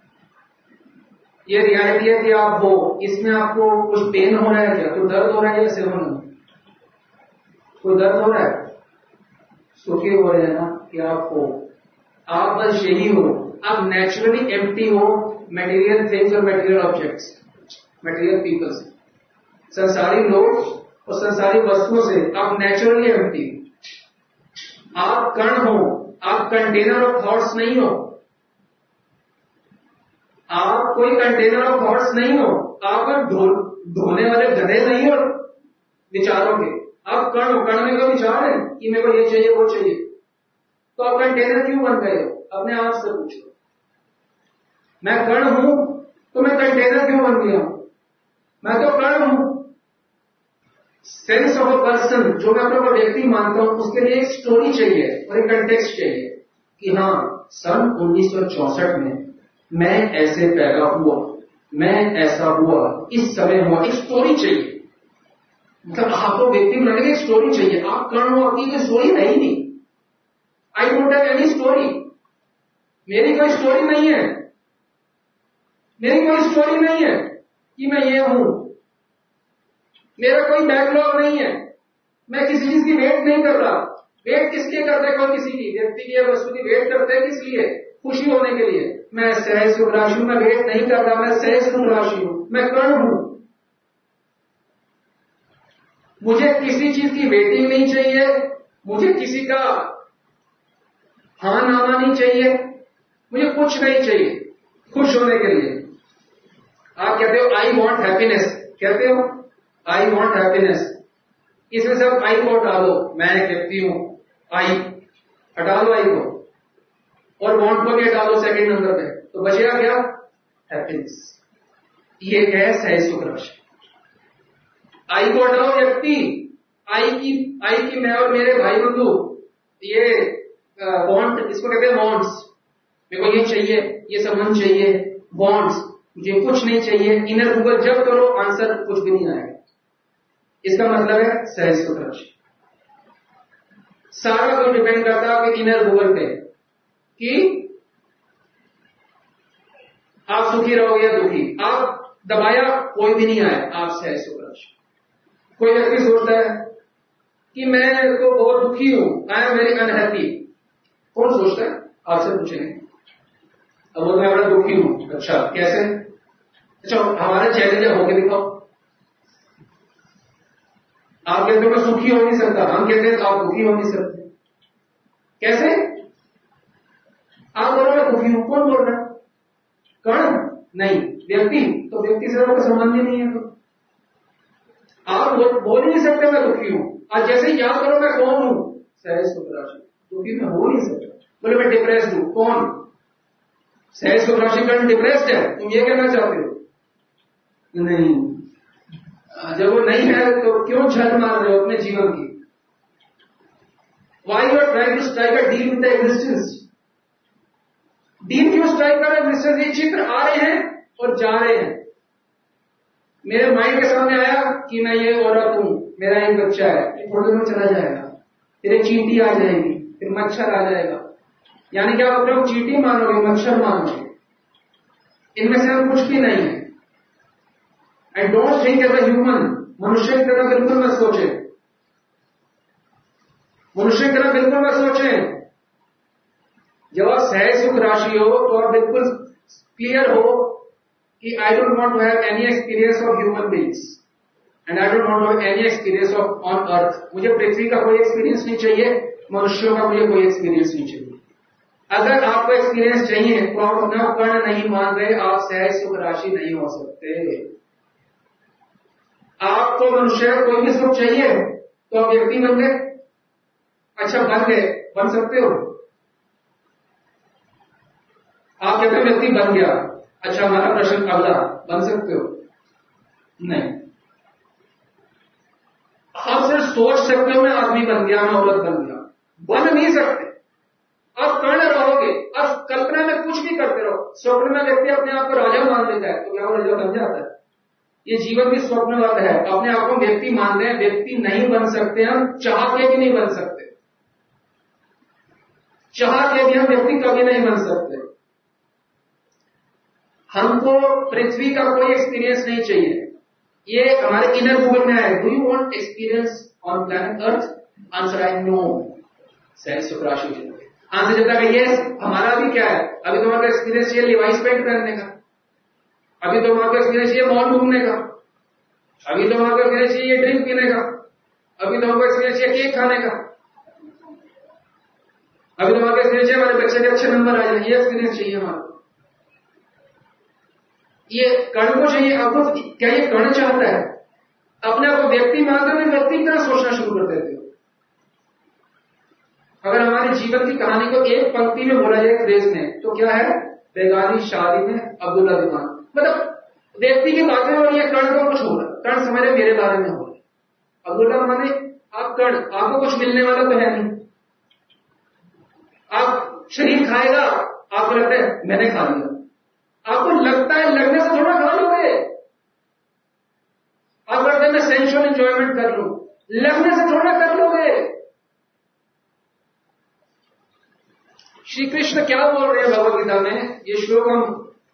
ये रियलिटी है कि आप हो. इसमें आपको कुछ पेन हो रहा है क्या? कोई दर्द हो रहा है? जैसे हो, कोई दर्द हो रहा है? सुखी हो रहे हैं ना कि आप हो. आप बस यही हो. आप नेचुरली एम्प्टी हो मटेरियल थिंग्स और मटेरियल ऑब्जेक्ट्स, मटेरियल पीपल्स, संसारी लोग और संसारी वस्तुओं से आप नेचुरली एम्प्टी. आप कण हो, आप कंटेनर ऑफ थॉट्स नहीं हो. आप कोई कंटेनर ऑफ थॉट्स नहीं हो. आप ढोने वाले गधे नहीं हो विचारों के. आप कण हो. कण में कोई विचार है कि मेरे को ये चाहिए वो चाहिए, तो आप कंटेनर क्यों बन गए हो? अपने आप से पूछो. मैं कण हूं तो मैं कंटेनर क्यों बन गया हूं? मैं तो कण हूं. सेंस ऑफ अ पर्सन, जो मैं अपने को व्यक्ति मानता हूं, उसके लिए एक स्टोरी चाहिए और एक कंटेक्स्ट चाहिए कि हाँ, सन 1964 में मैं ऐसे पैदा हुआ, मैं ऐसा हुआ, इस समय हुआ. एक स्टोरी चाहिए. मतलब आपको व्यक्ति बनाने की एक स्टोरी चाहिए. आप कर्ण हो, आपकी कोई स्टोरी है ही नहीं. I don't have any story. मेरी कोई स्टोरी नहीं है. मेरी कोई स्टोरी नहीं है कि मैं ये हूं. मेरा कोई बैकलॉग नहीं है. मैं किसी चीज की वेट नहीं कर रहा. वेट किसके करते? कोई किसी की, व्यक्ति की या वस्तु की वेट करते हैं. किस लिए? खुशी होने के लिए. मैं सहज सुख राशि हूं. मैं वेट नहीं कर रहा. मैं सहज सुख राशि हूं. मैं कर्ण हूं. मुझे किसी चीज की वेटिंग नहीं चाहिए. मुझे किसी का हाँ नामा नहीं चाहिए. मुझे कुछ नहीं चाहिए खुश होने के लिए. आप कहते हो आई वॉन्ट हैप्पीनेस, कहते हो आई वॉन्ट हैप्पीनेस. इसमें सब आई को हटा दो. मैं एक व्यक्ति हूं, आई हटा दो आई को, और वॉन्ट को भी हटा दो सेकंड नंबर पे, तो बचेगा क्या? हैप्पीनेस. ये है सहज सुख राशि. आई को हटाओ व्यक्ति, आई की मैं और मेरे भाई बंधु, ये वॉन्ट, इसको कहते हैं वॉन्ट्स. मेरे को ये चाहिए, ये संबंध चाहिए, वॉन्ट्स. मुझे कुछ नहीं चाहिए. इनर गूगल जब करो आंसर कुछ भी नहीं आएगा. इसका मतलब है सहज सुख राशि. सारा कुछ डिपेंड करता है आपके इनर गूगल पे कि आप सुखी रहोगे या दुखी. आप दबाया कोई भी नहीं आए. आप सहज सुख राशि. कोई व्यक्ति सोचता है कि मैं तो बहुत दुखी हूं, आई एम वेरी अनहैप्पी. कौन सोचता है? आपसे पूछेंगे. अब वो मैं बड़ा दुखी हूं. अच्छा, कैसे? अच्छा, हमारे चेहरे पे होके दिखाओ. आप कहते हो मैं सुखी हो नहीं सकता. हम कहते हैं आप दुखी हो नहीं सकते. कैसे? आप बोलो मैं दुखी हूं. कौन बोल रहा है? कर्ण नहीं, व्यक्ति. तो व्यक्ति से आपका संबंध ही नहीं है. तो आप बोल ही नहीं सकते मैं दुखी हूं। आज जैसे ही याद करो मैं कौन हूं, सहज सुख राशि, दुखी मैं हो नहीं सकता। बोले मैं डिप्रेस्ड हूं, कौन? सहज सुख राशि कर्ण डिप्रेस्ड है, तुम ये कहना चाहते हो? नहीं, जब वो नहीं है तो क्यों झल मार रहे हो अपने जीवन की? Why you are trying to strike a deal with the existence? Deal क्यों स्ट्राइक कर रहे हैं एग्जिस्टेंस? ये चित्र आ रहे हैं और जा रहे हैं। मेरे माइंड के सामने आया कि मैं ये औरत हूं, मेरा एक बच्चा है, ये थोड़ी देर में चला जाएगा, फिर एक चींटी आ जाएगी, फिर मच्छर आ जाएगा। यानी क्या आप लोग चींटी मानोगे, मच्छर मानोगे? इनमें से हम कुछ भी नहीं है। And don't think as a human, मनुष्य की तरह बिल्कुल मत सोचे, मनुष्य की तरह बिल्कुल मत सोचे। जब आप सहज सुख राशि हो तो आप बिल्कुल क्लियर हो कि I don't want to have any experience of human beings and I don't want to have any experience of on earth. मुझे पृथ्वी का कोई एक्सपीरियंस नहीं चाहिए, मनुष्यों का मुझे कोई एक्सपीरियंस नहीं चाहिए। अगर आपको एक्सपीरियंस चाहिए तो आप अपना कर्ण नहीं मान रहे, आप सहज सुख राशि नहीं हो सकते। आपको मनुष्य का कोई भी सुख चाहिए तो आप व्यक्ति बन गए। अच्छा बन गए, बन सकते हो? आप कहते व्यक्ति बन गया, अच्छा हमारा प्रश्न अगला, बन सकते हो? नहीं। आप सिर्फ सोच सकते हो मैं आदमी बन गया, मैं औरत बन गया, बन नहीं सकते। आप कर्ण रहोगे, आप कल्पना में कुछ भी करते रहो। स्वप्न में व्यक्ति अपने आप को राजा मान लेता है तो क्या वो राजा बन जाता है? ये जीवन भी स्वप्नवत है। अपने आप को व्यक्ति मान रहे हैं, व्यक्ति नहीं बन सकते, हम चाह के भी नहीं बन सकते, चाह के भी हम व्यक्ति कभी नहीं बन सकते। हमको पृथ्वी का कोई एक्सपीरियंस नहीं चाहिए। ये हमारे इनर गूगल में है, do you want experience on planet earth? Answer I no. सहज सुख राशि आंसर देता है यस। हमारा भी क्या है, अभी तुम्हारा एक्सपीरियंस चाहिए लिवाइस पेंट पहनने का, अभी तुम्हारा एक्सपीरियंस चाहिए मॉल घूमने का, अभी तुम्हारा एक्सपीरियंस चाहिए ड्रिंक पीने का, अभी तुम्हारा एक्सपीरियंस चाहिए केक खाने का, अभी तुम्हारा एक्सपीरियंस चाहिए हमारे बच्चे के अच्छे नंबर आ जाए, ये एक्सपीरियंस चाहिए हमारा। ये कर्ण को चाहिए आपको। क्या ये कर्ण चाहता है? अपने आप को व्यक्ति मानते हुए व्यक्ति की तरह सोचना शुरू कर देते हो। अगर हमारे जीवन की कहानी को एक पंक्ति में बोला जाए, फ्रेज में, तो क्या है? बेगानी शादी में अब्दुल्ला दीवान। मतलब व्यक्ति की बातें हो रही है, कर्ण को कुछ हो रहा है, कर्ण समझ रहे मेरे बारे में हो रहा है। अब्दुल्ला माने आप कर्ण, आपको कुछ मिलने वाला तो है नहीं। आप शरीर खाएगा, आपको लगता है मैंने खा लिया, आपको लगता है, लगने से थोड़ा खा लोगे। आप कहते हैं मैं सेंसुअल एंजॉयमेंट कर लूं, लगने से थोड़ा कर लोगे। श्री कृष्ण क्या बोल रहे हैं भगवद गीता में? ये श्लोक हम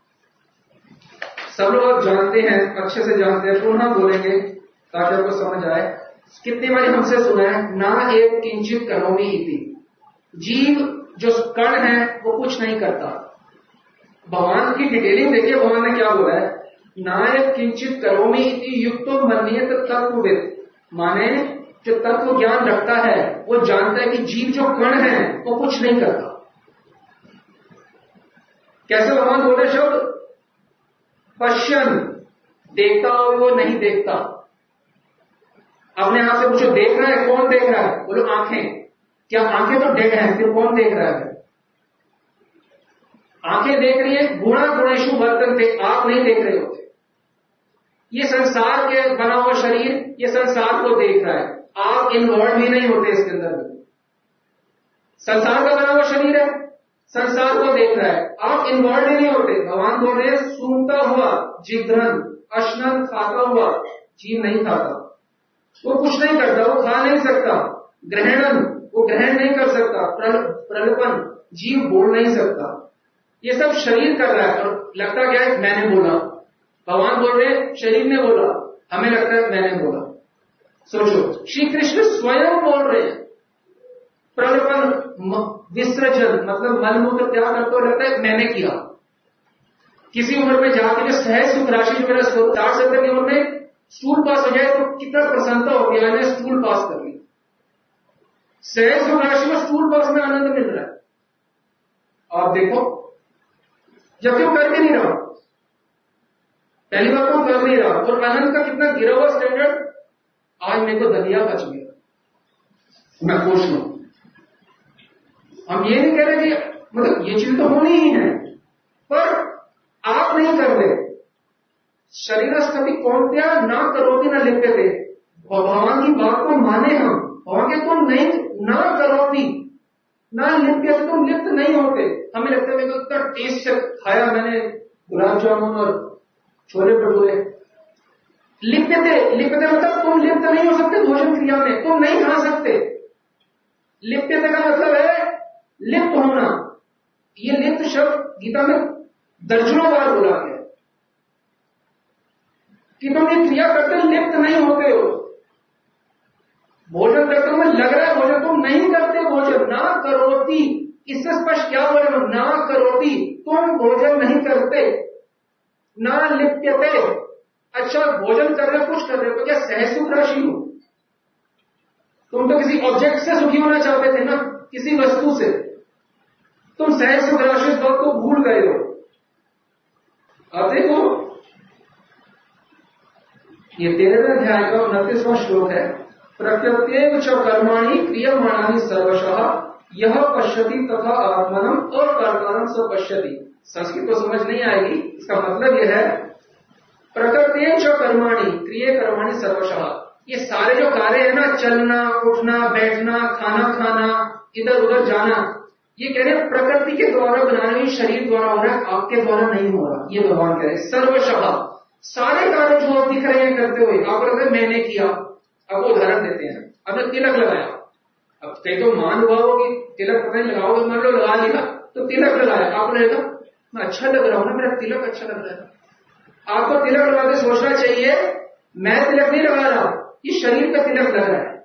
सब लोग जानते हैं, अच्छे से जानते हैं, पुनः बोलेंगे ताकि आपको समझ आए। कितनी बार हमसे सुना है, ना एक किंचित करोमि इति। जीव जो कर्ण है वो कुछ नहीं करता। भगवान की डिटेलिंग देखिए, भगवान ने क्या बोला है, नायक किंचित करोमि इति युक्तो मन्येत तत्वविद। माने जो तत्व ज्ञान रखता है वो जानता है कि जीव जो कर्ण है वो कुछ नहीं करता। कैसे भगवान बोल रहे शब्द? पश्यन, देखता हो वो नहीं देखता। अपने आप से पूछो देख रहा है, कौन देख रहा है? बोलो आंखें। क्या आंखें तो डेड है, फिर कौन देख रहा है? आंखें देख रही है, गुणा गुणेशु वर्तन्ते, आप नहीं देख रहे होते। ये संसार के बना हुआ शरीर ये संसार को देख रहा है, आप इन्वॉल्व भी नहीं होते इसके अंदर। संसार का बना हुआ शरीर है, संसार को देख रहा है, आप इन्वॉल्व ही नहीं होते। भगवान बोल रहे हैं सूंघता हुआ जिघ्रन अश्नन खाता हुआ जीव नहीं खाता, वो कुछ नहीं करता, वो खा नहीं सकता। ग्रहणन, वो ग्रहण नहीं कर सकता। प्रलपन, जीव बोल नहीं सकता। ये सब शरीर कर रहा है और लगता क्या है मैंने बोला। भगवान बोल रहे हैं शरीर ने बोला, हमें लगता है मैंने बोला। सोचो, श्री कृष्ण स्वयं बोल रहे हैं प्रलपन विसर्जन, मतलब मलमूत्र त्याग करते हुए लगता है मैंने किया। किसी उम्र में जाके जो सहज सुख राशि जो मेरा 60-70 की उम्र में स्टूल पास हो जाए तो कितना प्रसन्नता हो गया, मैंने स्टूल पास कर लिया। सहज सुख राशि में स्टूल पास में आनंद मिल रहा है। आप देखो, जबकि वो कर भी नहीं रहा, पहली बात तो कर नहीं रहा, और आनंद का कितना गिरा हुआ स्टैंडर्ड। आज मेरे को दलिया बच गया, मैं खुश हूं। हम ये नहीं कह रहे कि मतलब ये चीज तो होनी ही है, पर आप नहीं करते। शरीर स्थिति कौन त्या ना करोगे ना लिप्यते, भगवान की बात को माने हम, भगवान के तुम नहीं ना करोगी ना लिप्यते, तुम लिप्त नहीं होते। हमें लगता है मेरे को इतना टेस्ट से खाया मैंने गुलाब जामुन और छोले भटूरे, लिप्यते, लिप्यते मतलब तुम लिप्त नहीं हो सकते भोजन क्रिया में, तुम नहीं खा सकते। लिप्यते का मतलब है लिप्त होना। ये लिप्त शब्द गीता में दर्जनों बार बोला गया कि तुम ये क्रिया करते लिप्त नहीं होते हो। भोजन करते हुए लग रहा है भोजन, तुम नहीं करते भोजन, ना करोती, इससे स्पष्ट क्या बोल रहे हो, ना करोती, तुम भोजन नहीं करते, ना लिप्यते। अच्छा भोजन कर रहे कुछ कर रहे हो तो क्या सहज सुख राशि हो? तुम तो किसी ऑब्जेक्ट से सुखी होना चाहते थे ना, किसी वस्तु से, तुम सहज सुख राशि इस बात को भूल गए हो। अब देखो ये 13वें अध्याय का 29वां श्लोक है, प्रकृत्येव च कर्माणि क्रियमाणानि सर्वशः यह पश्यति तथा आत्मनम अकर्तारं स पश्यति। संस्कृत तो समझ नहीं आएगी, इसका मतलब यह है प्रकृत्येव च कर्माणि क्रिय कर्माणि सर्वशः, ये सारे जो कार्य है ना, चलना उठना बैठना खाना खाना इधर उधर जाना, ये कह रहे प्रकृति के द्वारा बनाने हुए शरीर द्वारा हो रहा है, आपके द्वारा नहीं हो रहा। ये भगवान कह रहे सर्वशः, सारे कार्य जो आप दिख रहे हैं करते हुए, आप कहते मैंने किया। अब उदाहरण देते हैं, आपने तिलक लगाया, अब कई तो मान हुआ हो कि तिलक पता नहीं लगाओगे, मान लो लगा लिया तो तिलक लगाया, आप रहेगा मैं अच्छा लग रहा हूं ना, मेरा तिलक अच्छा लग रहा है। आपको तिलक लगाते सोचना चाहिए मैं तिलक नहीं लगा रहा, ये शरीर का तिलक लग रहा है,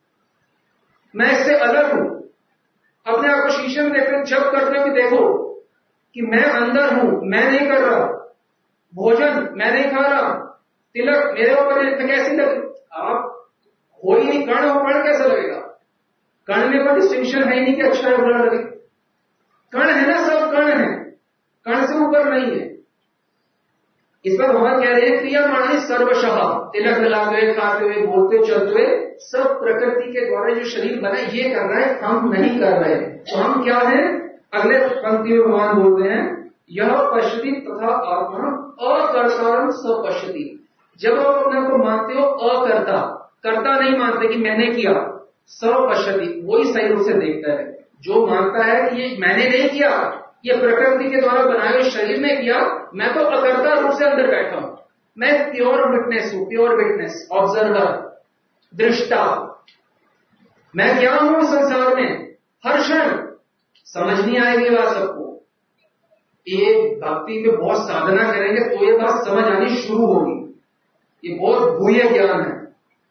मैं इससे अलग हूं। अपने आप को शीशे में देखते जब करते हो कि देखो कि मैं अंदर हूं, मैं नहीं कर रहा, भोजन मैं नहीं खा रहा, तिलक मेरे ऊपर कैसी लगे, आप हो ही नहीं, कर्ण हो, कर्ण कैसा लगेगा? कर्ण में कोई डिस्टिंक्शन है ही नहीं कि अच्छा है बुरा लगे, कर्ण है ना, सब कर्ण है, कर्ण से ऊपर नहीं है। इस पर भगवान कह रहे हैं क्रियमाणानि सर्वशः, तिलक लगाते हुए खाते हुए बोलते चलते हुए सब प्रकृति के द्वारा जो शरीर बना ये कर रहा है, हम नहीं कर रहे। तो हम क्या है? अगले पंक्ति में भगवान बोलते हैं यह पश्यति तथा आत्मा अकर्तारं स पश्यति। जब आप अपने को मानते हो अकर्ता, कर्ता नहीं मानते कि मैंने किया, स पश्यति वही सही रूप से देखता है। जो मानता है कि ये मैंने नहीं किया, ये प्रकृति के द्वारा बनाए हुए शरीर में किया, मैं तो अकर्ता रूप से अंदर बैठा हूं, मैं प्योर विटनेस हूं, प्योर विटनेस, ऑब्जर्वर, दृष्टा, मैं क्या हूं संसार में। हर क्षण समझ नहीं आएगी बात सबको, एक भक्ति में बहुत साधना करेंगे तो ये बात समझ आनी शुरू होगी, ये बहुत गुह्य ज्ञान है।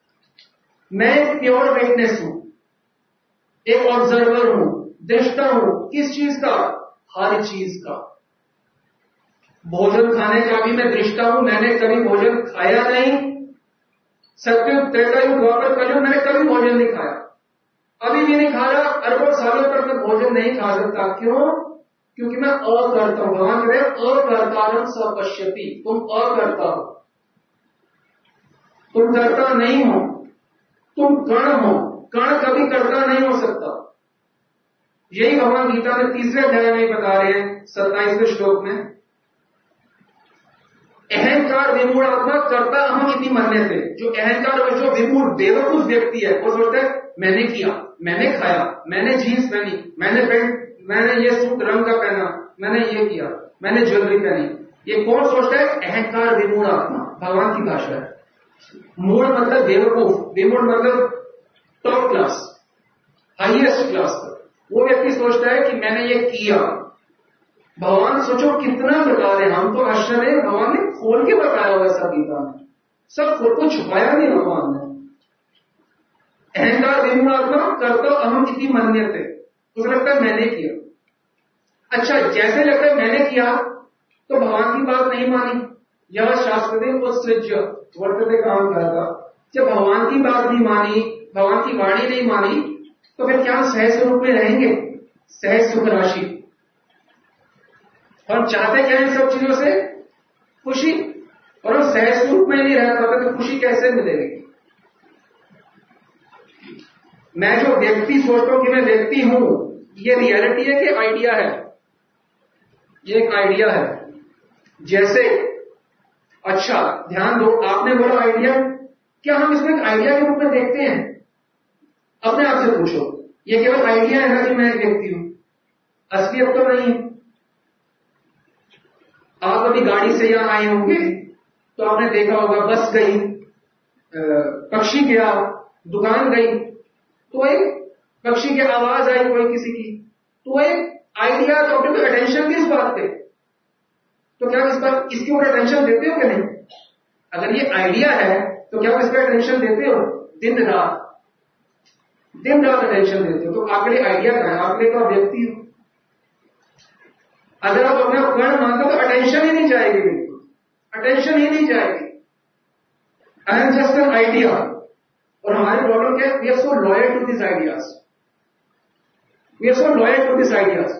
मैं प्योर विटनेस हूं, एक ऑब्जर्वर हूं, दृष्टा हूं, किस चीज का? हर चीज का। भोजन खाने का भी मैं दृष्टा हूं, मैंने कभी भोजन खाया नहीं, सत्ययुग त्रेतायुग द्वापर कलयुग मैंने कभी भोजन नहीं खाया, अभी भी नहीं खा रहा, अरबों सालों तक मैं भोजन नहीं खा सकता। क्यों? क्योंकि मैं अकर्ता हूं। भगवान कह रहे अकर्तारं स पश्यति, तुम अकर्ता हो, तुम कर्ता नहीं हो, तुम कण हो, कण कभी कर्ता नहीं हो सकता। यही भगवान गीता में 3रे अध्याय में बता रहे हैं 27वें श्लोक में, अहंकार विमूढ़ आत्मा कर्ता अहम इति मन्यते। जो अहंकार में जो विमूढ़ बेवकूफ व्यक्ति है वो सोचता है मैंने किया, मैंने खाया, मैंने जीन्स पहनी, मैंने पैंट, मैंने ये सूट रंग का पहना, मैंने ये किया, मैंने ज्वेलरी पहनी। ये कौन सोचता है? अहंकार विमूढ़ आत्मा, भगवान की भाषा है। मूढ़ मतलब बेवकूफ, विमूढ़ मतलब टॉप क्लास, हाईएस्ट क्लास तक। वो व्यक्ति सोचता है कि मैंने ये किया। भगवान सोचो कितना बता रहे, हम तो आश्चर्य है, भगवान ने खोल के बताया हुआ सब गीता में, सब कुछ छुपाया नहीं भगवान ने। अहंकार विमूढ़ आत्मा कर्ता अहम इति मन्यते, उसे लगता है मैंने किया। अच्छा, जैसे लगता है मैंने किया तो भगवान की बात नहीं मानी, यह शास्त्रदेव उत्सृज्य वर्तते काम किया था। जब भगवान की बात नहीं मानी, भगवान की वाणी नहीं मानी, तो फिर क्या सहज स्वरूप में रहेंगे? सहज सुख राशि। हम चाहते क्या इन सब चीजों से? खुशी, और हम सहज स्वरूप में नहीं रह पाते तो खुशी कैसे मिलेगी? मैं जो व्यक्ति सोचता हूं कि मैं व्यक्ति हूं, ये रियलिटी है कि आइडिया है? ये एक आइडिया है। जैसे, अच्छा ध्यान दो, आपने बोला आइडिया, क्या हम इसको एक आइडिया के रूप में देखते हैं? अपने आप से पूछो, ये केवल आइडिया है ना कि मैं एक व्यक्ति हूं, असलियत तो नहीं है। आप अभी गाड़ी से यहां आए होंगे तो आपने देखा होगा बस गई, पक्षी गया, दुकान गई, तो एक पक्षी की आवाज आई कोई किसी की, तो एक आइडिया, तो आपने अटेंशन दी इस बात पे, तो क्या इस बात इसके ऊपर अटेंशन देते हो कि नहीं? अगर ये आइडिया है तो क्या आप इस पर अटेंशन देते हो? दिन रात अटेंशन देते हो। तो आपके लिए आइडिया क्या है? आपके लिए तो आप व्यक्ति हो। अगर आप अपना कर्ण मानते हो तो अटेंशन ही नहीं जाएगी, बिल्कुल अटेंशन ही नहीं जाएगी। I am just an idea. और हमारी प्रॉब्लम क्या है? We are so loyal to this ideas, we are so loyal to this ideas.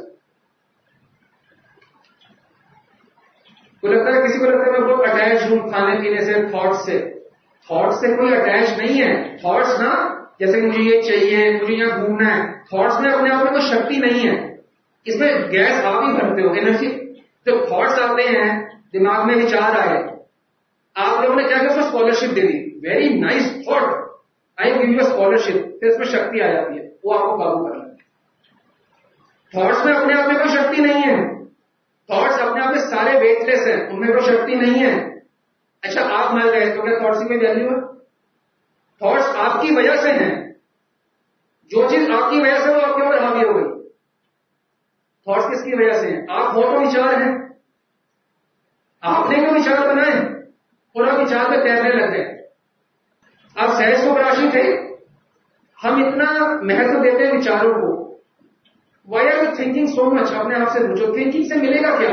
लगता है किसी को लगता है मैं बहुत अटैच हूं खाने पीने से, थॉट से कोई अटैच नहीं है। थॉट्स ना, जैसे मुझे ये चाहिए, मुझे यहां घूमना है, थॉट्स में अपने आप में कोई शक्ति नहीं है। इसमें गैस आप ही भरते हो, एनर्जी। जब थॉट्स आते हैं, दिमाग में विचार आए, आप लोगों ने क्या किया? उसको स्कॉलरशिप दे दी, very nice thought, I give you scholarship, फिर इसमें शक्ति आ जाती है, वो आपको काबू कर लेती है। थॉट्स में अपने आप में कोई शक्ति नहीं है, थॉट्स अपने आप में सारे वेटलेस हैं, उनमें कोई शक्ति नहीं है। अच्छा आप मर गए तो क्या थॉट्स की कोई वैल्यू है? थॉट्स आपकी वजह से हैं, जो चीज आपकी वजह से वो आपके ऊपर हावी हो गई। थॉट्स किसकी वजह से हैं? आप हो तो विचार हैं, आपने जो विचार बनाए और आप विचार में तैरने लग गए। आप सहज सुख राशि थे, हम इतना महत्व देते हैं विचारों को। Why are you thinking so much? अपने आप से पूछो, थिंकिंग से मिलेगा क्या?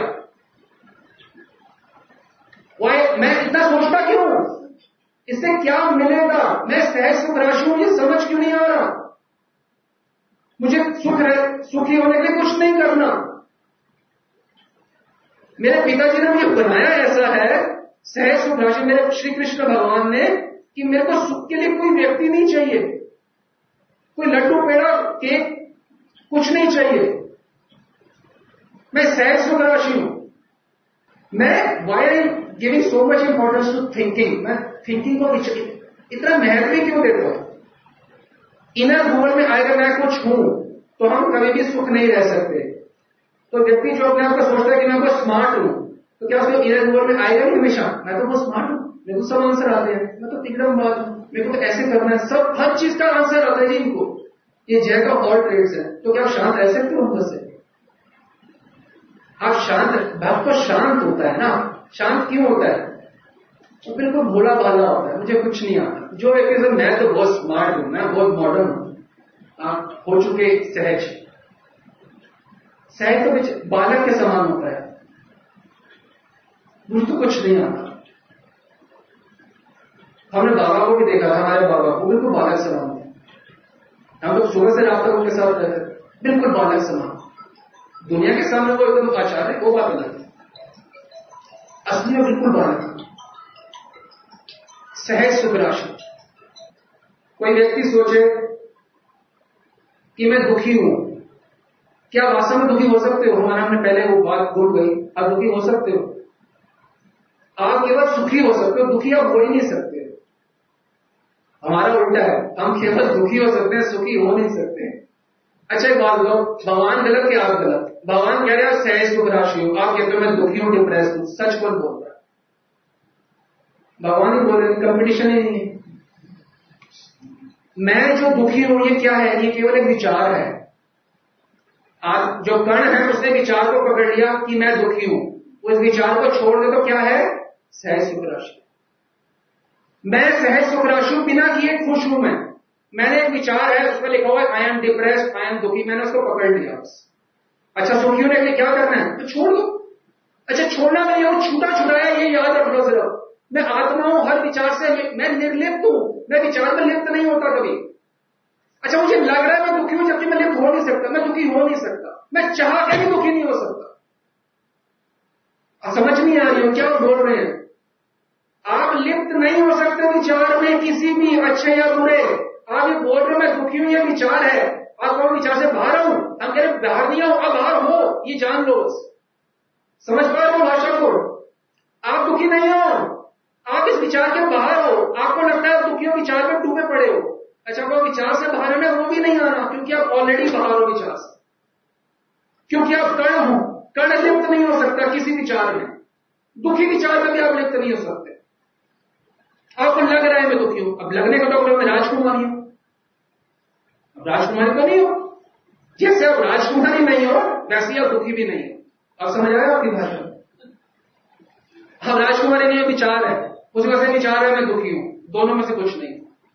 वाई मैं इतना सोचता क्यों? इससे क्या मिलेगा? मैं सहज सुख राशि हूं, ये समझ क्यों नहीं आ रहा? मुझे सुखी होने के लिए कुछ नहीं करना। मेरे पिताजी ने मुझे बनाया ऐसा है सहज सुख राशि, मेरे श्री कृष्ण भगवान ने, कि मेरे को सुख के लिए कोई व्यक्ति नहीं चाहिए, कोई लड्डू पेड़ा केक कुछ नहीं चाहिए। मैं सहज सुख राशि हूं। मैं why I giving so much importance to thinking? मैं थिंकिंग को इतना महत्व क्यों देता हूं? इनर वर्ल्ड में अगर मैं कुछ हूं तो हम कभी भी सुख नहीं रह सकते। तो व्यक्ति जो अपने आप को सोचता है कि मैं बहुत स्मार्ट हूं, तो क्या उसको इनर वर्ल्ड में आएगा नहीं हमेशा? मैं तो बहुत स्मार्ट हूं, मेरे को सब आंसर आते हैं, मैं तो एकदम बात हूं, मेरे को तो ऐसे करना है, सब हर चीज का आंसर आता है जी इनको, ये जैक ऑफ ऑल ट्रेड्स है। तो क्या आप शांत रह सकते हो अंदर से? आप शांत, भक्त तो शांत होता है ना। शांत क्यों होता है? वो बिल्कुल भोला भाला होता है, मुझे कुछ नहीं आता। जो एक मैं तो बहुत स्मार्ट हूं, मैं बहुत मॉडर्न हूं, आप हो चुके सहज तो बालक के समान होता है, मुझे तो कुछ नहीं आता। हमने बाबा को भी देखा था, हमारे बाबा को बिल्कुल बालक समान है। हम लोग सुबह से रात तक उनके साथ रहते, बिल्कुल बालक समान। दुनिया के सामने वो एकदम आचार्य है, वो बात अलग है, असली में बिल्कुल बालक। सहज सुख राशि। कोई व्यक्ति सोचे कि मैं दुखी हूं, क्या वास्तव में दुखी हो सकते हो? हमारा हमने पहले वो बात भूल गई। आप दुखी हो सकते हो? आप केवल सुखी हो सकते हो, दुखी आप हो ही नहीं सकते। हमारा उल्टा है, हम केवल दुखी हो सकते हैं, सुखी हो नहीं सकते। अच्छा एक बात बताओ, भगवान गलत कि आप गलत? भगवान कह रहे हैं सहज सुख राशि हो, आप कहते हो मैं दुखी हूं, डिप्रेस हूं। सच कौन बोल रहा है? भगवान ही बोल रहे, कंपटीशन ही नहीं है। मैं जो दुखी हूं ये क्या है? ये केवल एक विचार है। आप जो कर्ण है उसने विचार को पकड़ लिया कि मैं दुखी हूं, वो इस विचार को छोड़ दे तो क्या है? सहज सुख राशि। मैं सहज सुख राशि हूं, बिना किए खुश हूं। मैंने एक विचार है, उसमें लिखा हुआ है I am depressed, I am दुखी, मैंने उसको पकड़ लिया बस। अच्छा सुखी होने के लिए क्या करना है? तो छोड़ दो। अच्छा छोड़ना नहीं हो, छूटा छुड़ाया, ये याद रख लो जरा। मैं आत्मा हूं, हर विचार से मैं निर्लिप्त हूं, मैं विचार में लिप्त नहीं होता कभी। अच्छा मुझे लग रहा है मैं दुखी हूं, जबकि मैं लिप्त हो नहीं सकता, मैं दुखी हो नहीं सकता, मैं चाह के भी दुखी नहीं हो सकता। समझ नहीं आ रही हो क्या बोल रहे हैं? आप लिप्त नहीं हो सकते विचार में, किसी भी अच्छे या बुरे। आप ये बोल रहे हो मैं दुखी हूं, ये विचार है, आप कहो विचार से बाहर हूं, हम कह रहे बाहर नहीं हो, अब बाहर हो, ये जान लो। समझ पा रहे हो भाषा को? आप दुखी नहीं हो, आप इस विचार के बाहर हो। आपको लगता है दुखी हो, विचार में डूबे पड़े हो। अच्छा, वो विचार से बाहर आना वो भी नहीं आना, क्योंकि आप ऑलरेडी बाहर हो विचार से, क्योंकि आप कण हो। कण लिप्त नहीं हो सकता किसी विचार में, दुखी विचार में भी आप लिप्त नहीं हो सकते। आपको लग रहा है मैं दुखी हूं, अब लगने का मतलब मैं राजकुमारी हूं, अब राजकुमारी तो नहीं हो। जैसे आप राजकुमारी नहीं हो वैसे आप दुखी भी नहीं हो। अब समझ आया आपकी भाषा? अब राजकुमारी नहीं है, विचार है, उस वजह से विचार है मैं दुखी हूं, दोनों में से कुछ नहीं।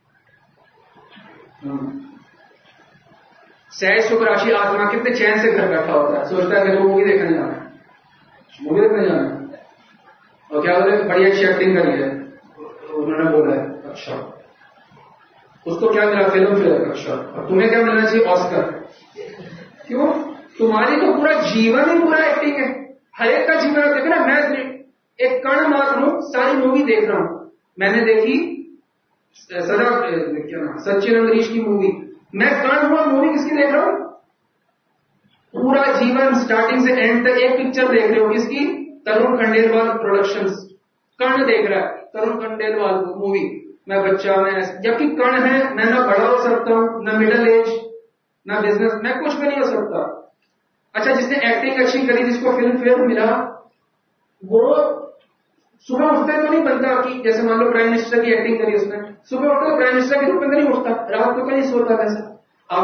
सहज सुख राशि आत्मा कितने चैन से घर बैठा होता है, सोचता है मेरे को मूवी देखने जाना है, मूवी देखने जाना है, और क्या बोले बड़ी अच्छी एक्टिंग करी है, उन्होंने बोला है अच्छा, उसको क्या मिला? Filmfare. अच्छा, और तुम्हें क्या मिलना चाहिए? ऑस्कर। क्यों? तुम्हारी तो पूरा जीवन ही पूरा एक्टिंग है, हर एक का जीवन। देखो ना, मैं एक कण मात्र हूं, सारी मूवी देख रहा हूं। मैंने देखी सदा क्या नाम, सचिन अंग्रीश की मूवी, मैं कण हूं, मूवी किसकी देख रहा हूं? पूरा जीवन स्टार्टिंग से एंड तक एक पिक्चर देख रहे हो, किसकी? तरुण खंडेलवाल प्रोडक्शंस। कर्ण देख रहा है तरुण खंडेलवाल मूवी, मैं बच्चा, मैं, जबकि कर्ण है, मैं ना बड़ा हो सकता हूं, ना मिडिल एज, ना बिजनेस, मैं कुछ भी नहीं हो सकता। अच्छा, जिसने एक्टिंग अच्छी करी, जिसको फिल्म फेयर मिला, वो सुबह उठते तो नहीं बनता कि जैसे मान लो प्राइम मिनिस्टर की एक्टिंग करी उसने, सुबह उठते प्राइम मिनिस्टर के रूप में नहीं उठता, रात को कहीं सोता। वैसे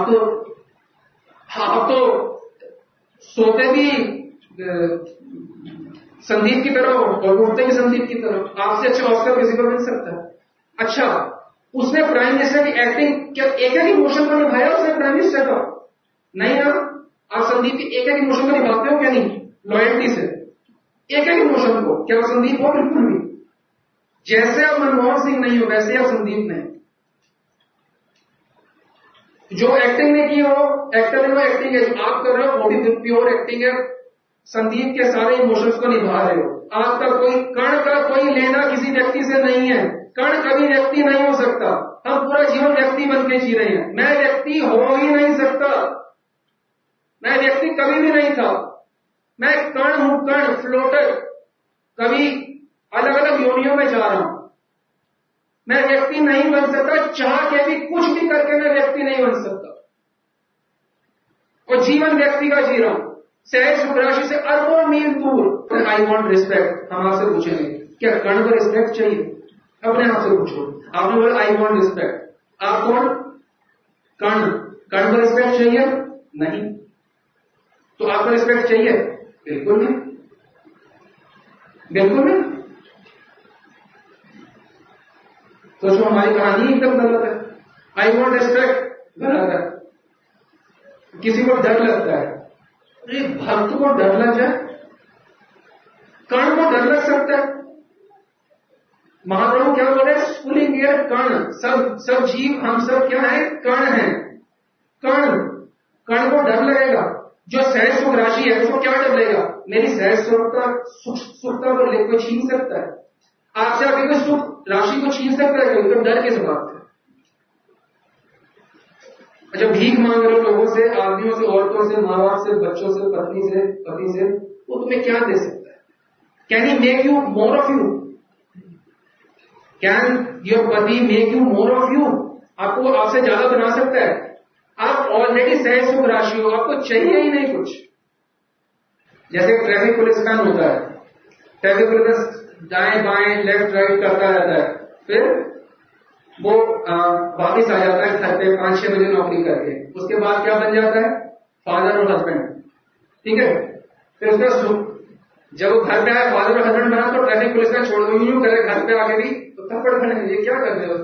आप तो सोते भी संदीप की तरह हो और उठते भी संदीप की तरह। आपसे अच्छा ऑस्कर किसी को मिल सकता है? अच्छा, उसने प्राइम मिनिस्टर की एक्टिंग, क्या एक एक इमोशन को निभाया उसने प्राइम मिनिस्टर का? नहीं ना। आप संदीप की एक एक इमोशन को निभाते हो क्या? नहीं, लॉयल्टी से एक एक इमोशन को। क्या संदीप हो? बिल्कुल भी। जैसे आप मनमोहन सिंह नहीं हो वैसे आप संदीप नहीं। जो एक्टिंग ने की हो, एक्टर ने वो एक्टिंग है, जो आप कर रहे हो वो भी प्योर एक्टिंग है। संदीप के सारे इमोशंस को निभा रहे हो। आपका कोई कण का कोई लेना किसी व्यक्ति से नहीं है। कण कभी व्यक्ति नहीं हो सकता। हम पूरा जीवन व्यक्ति बन के जी रहे हैं। मैं व्यक्ति हो ही नहीं सकता, मैं व्यक्ति कभी भी नहीं था। मैं कण हूं, कण, फ्लोटर, कभी अलग अलग योनियों में जा रहा हूं। मैं व्यक्ति नहीं बन सकता, चाह के भी कुछ भी करके मैं व्यक्ति नहीं बन सकता, और जीवन व्यक्ति का जी रहा हूं, सहज सुख राशि से अरबों मील दूर। आई वॉन्ट रिस्पेक्ट, हम आपसे पूछेंगे क्या कण को रिस्पेक्ट चाहिए? अपने आप से पूछो। आपने बोला आई वॉन्ट रिस्पेक्ट, आप कौन? कण। कण को रिस्पेक्ट चाहिए? नहीं। तो आपको रिस्पेक्ट चाहिए? बिल्कुल नहीं, बिल्कुल नहीं। तो उसमें हमारी कहानी एकदम गलत है। आई वॉन्ट रिस्पेक्ट गलत है। किसी को डर लगता है, अरे भक्त को डर लग जाए, कर्ण को डर लग सकता है। महाप्रभु क्या बोल रहे? स्पुलिंग एयर कर्ण, सब जीव, हम सब क्या है? कर्ण है। कर्ण को डर लगेगा। जो सहज सुख राशि है उसको क्या डर लगेगा? मेरी सहज सुखता को कोई छीन सकता है? आपसे आगे कोई सुख राशि को छीन सकता है? कोई तो डर किस बात है? अच्छा, भीख मांग रहे हो लोगों से, आदमियों से, औरतों से, माँ बाप से, बच्चों से, पत्नी से, पति से, वो तुम्हें क्या दे सकता है? Can he make you more of you? Can your पति make you more of you? आपको आपसे ज्यादा बना सकता है? आप ऑलरेडी सहज सुख राशि हो, आपको चाहिए ही नहीं कुछ। जैसे ट्रैफिक पुलिस मैन होता है, ट्रैफिक पुलिस दाएं बाएं लेफ्ट राइट करता रहता है, फिर वो वापिस आ जाता है घर पे 5-6 बजे नौकरी करके। उसके बाद क्या बन जाता है? फादर और हस्बैंड। ठीक है, फिर उसका जब वो घर पे आया फादर और हस्बैंड बना, तो ट्रैफिक पुलिस का छोड़ दो, यूं करे घर पे आके भी तो थप्पड़ खड़े, ये क्या कर रहे हो?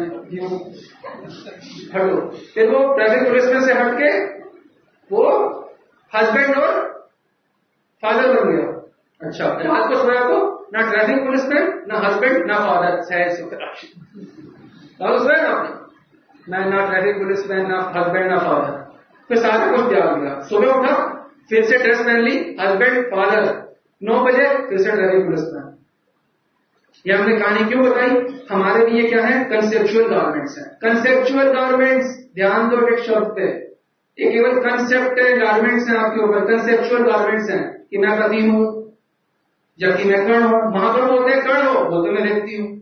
हटो। फिर वो ट्रैफिक पुलिस में से हट के वो हस्बैंड और फादर बन गया। अच्छा, रात को सोया तो ना ट्रैफिक पुलिस में, ना हस्बैंड, ना फादर, सहज सुख राशि। सोया ना आपने, ना ट्रैफिक पुलिस में, ना हस्बैंड, ना फादर। फिर सारा कुछ त्याग दिया। सुबह उठा, फिर से ड्रेस पहन ली, हस्बैंड फादर, 9 बजे फिर से ट्रैफिक पुलिस में। ये हमने कहानी क्यों बताई? हमारे लिए क्या है? कंसेप्चुअल गारमेंट्स है। कंसेप्चुअल गारमेंट्स, ध्यान दो एक शब्द पे, ये केवल कंसेप्ट है, गारमेंट्स हैं आपके ऊपर, कंसेप्चुअल गारमेंट्स हैं कि मैं पति हूं जबकि मैं कर्ण हूं। महाप्रभु बोलते हैं कर्ण हो, बोलते मैं व्यक्ति हूं।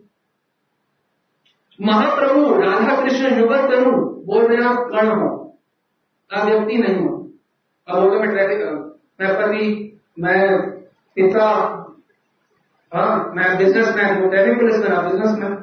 महाप्रभु राधा कृष्ण युगल तनु बोल रहे हैं आप कर्ण हो, आप व्यक्ति नहीं हो। अब बोलते मैं ट्रैफिक, मैं पति, मैं पिता, हाँ मैं बिजनेसमैन हूं, ट्रैफिक पुलिस में आप बिजनेसमैन।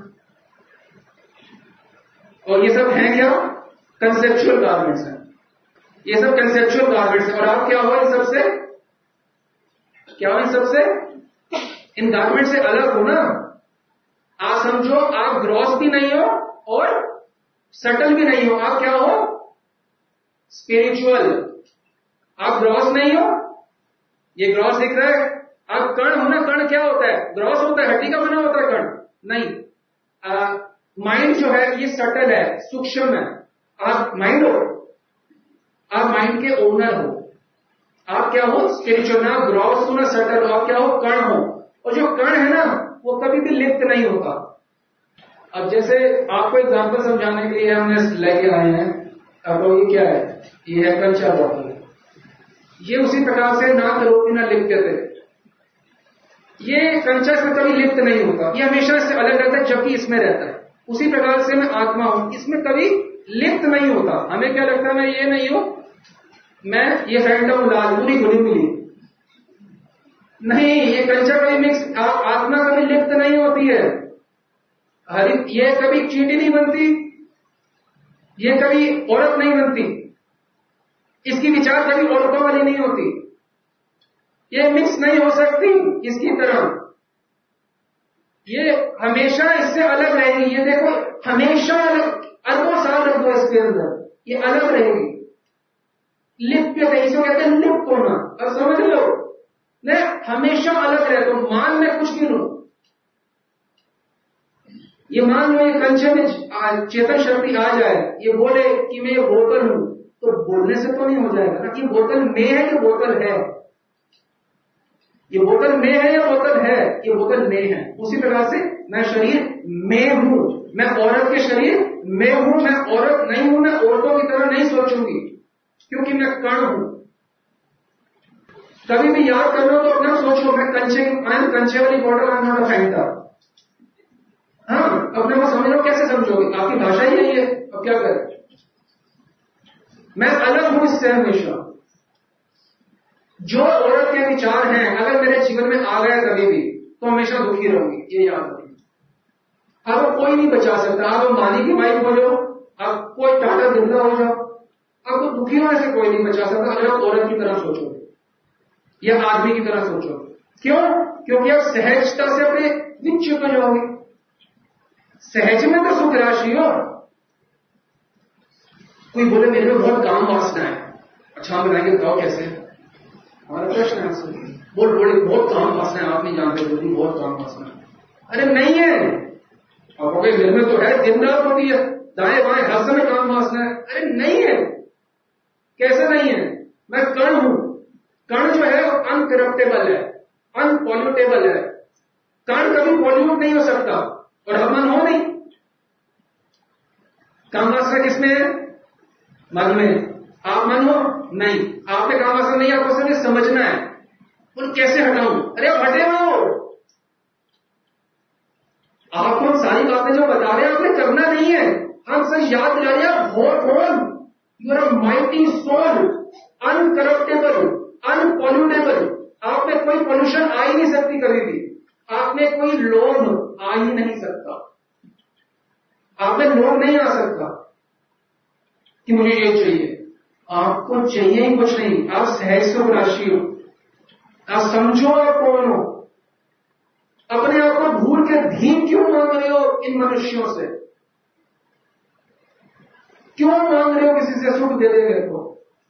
और ये सब है क्या? कंसेप्चुअल गारमेंट्स है, ये सब कंसेप्चुअल गारमेंट्स है। और आप क्या हो इन सबसे? क्या हो इन सबसे? इन गारमेंट से अलग हो ना। आप समझो आप ग्रॉस भी नहीं हो और सटल भी नहीं हो, आप क्या हो? स्पिरिचुअल। आप ग्रॉस नहीं हो, ये ग्रॉस दिख रहा है, आप कर्ण हो ना। कर्ण क्या होता है? ग्रॉस होता है, हड्डी का बना होता है कर्ण नहीं। माइंड जो है ये सटल है, सूक्ष्म है। आप माइंड हो, आप माइंड के ओनर हो। आप क्या हो? स्पिरिचुअल। ना ग्रॉस हो ना सटल हो, आप क्या हो? कर्ण हो। और जो कर्ण है ना वो कभी भी लिप्त नहीं होता। अब जैसे आपको एग्जाम्पल समझाने के लिए हमने लेके आए हैं, अब ये क्या है? ये है कंचा बॉटल। ये उसी प्रकार से ना करोति ना लिप्यते, ये कंचा से कभी लिप्त नहीं होता, ये हमेशा इससे अलग रहता है जबकि इसमें रहता है। उसी प्रकार से मैं आत्मा हूं, इसमें कभी लिप्त नहीं होता। हमें क्या लगता है मैं ये नहीं हूं, मैं ये फैंटम लाल पूरी घुली मिली नहीं, ये कंचा कभी मिक्स, आत्मा कभी लिप्त नहीं होती है। ये कभी चींटी नहीं बनती, ये कभी औरत नहीं बनती, इसकी विचार कभी औरतों वाली नहीं होती, ये मिक्स नहीं हो सकती इसकी तरह, ये हमेशा इससे अलग रहेगी। ये देखो हमेशा अलग, अरबों साल रख दो इसके अंदर, ये अलग रहेगी। लिप्त है, इसको कहते हैं लिप्त होना। अब समझ लो, मैं हमेशा अलग रहता हूं। मान मैं कुछ भी लूं, ये मान लो ये कंचे में चेतन शक्ति आ जाए, ये बोले कि मैं ये बोतल हूं, तो बोलने से तो नहीं हो जाएगा ना कि बोतल में है कि बोतल है। ये बोतल में है या बोतल है? ये बोतल में है। उसी प्रकार से मैं शरीर में हूं, मैं औरत के शरीर में हूं, मैं औरत नहीं हूं, मैं औरतों की तरह नहीं सोचूंगी क्योंकि मैं कर्ण हूं। कभी भी याद कर लो तो अपना सोचो मैं कंचे वाली bottle, I am not a Fanta. हाँ, अपने को समझ लो, कैसे समझोगे? आपकी भाषा ही यही है, अब क्या करें? मैं अलग हूं इससे हमेशा। जो औरत के विचार हैं अगर मेरे जीवन में आ गए कभी भी तो हमेशा दुखी रहूंगी, ये याद रखिए। अब कोई नहीं बचा सकता। आप अंबानी की वाइफ हो जाओ, आप कोई टाटा बिरला हो जाओ, आपको दुखी होने से कोई नहीं बचा सकता अगर आप औरत की तरह सोचोगे या आदमी की तरह सोचोगे। क्यों? क्योंकि आप सहजता से अपने विच्युत हो जाओगे। सहज में तो सुख राशि हो। कोई बोले मेरे में बहुत काम वासना है, अच्छा हम बताएंगे बताओ कैसे? हमारा प्रश्न है आपसे। बोले बहुत काम वासना है, आप नहीं जानते, बोली बहुत काम वासना है। अरे नहीं है, आप कहोगे मेरे में तो है, दिन रात होती है, दाएं बाएं हर समय काम वासना है। अरे नहीं है। कैसे नहीं है? मैं कर्ण हूं। कर्ण जो है वो अनकरप्टेबल है, अनपॉल्यूटेबल है। कर्ण कभी पॉल्यूट नहीं हो सकता और हम मन हो नहीं। काम वासना किसमें है? मन में। आप मन हो नहीं, आपने काम वासना नहीं, आपको सिर्फ समझना है। और कैसे हटाऊं? अरे आप हटे हो, आपको हम सारी बातें जो बता रहे हैं आपने करना नहीं है, हम सब याद दिला रहे हैं। कौन? You are a mighty soul, uncorruptible, unpollutable. आप में कोई पॉल्यूशन आ ही नहीं सकती कभी भी। आप में कोई लोभ आ ही नहीं सकता, आप में लोभ नहीं आ सकता कि मुझे ये चाहिए। आपको चाहिए ही कुछ नहीं, आप सहज सुख राशि हो। आप समझो आप कौन हो। अपने आप को भूल के धीम क्यों मांग रहे हो इन मनुष्यों से? क्यों मांग रहे हो किसी से सुख दे दे मेरे को?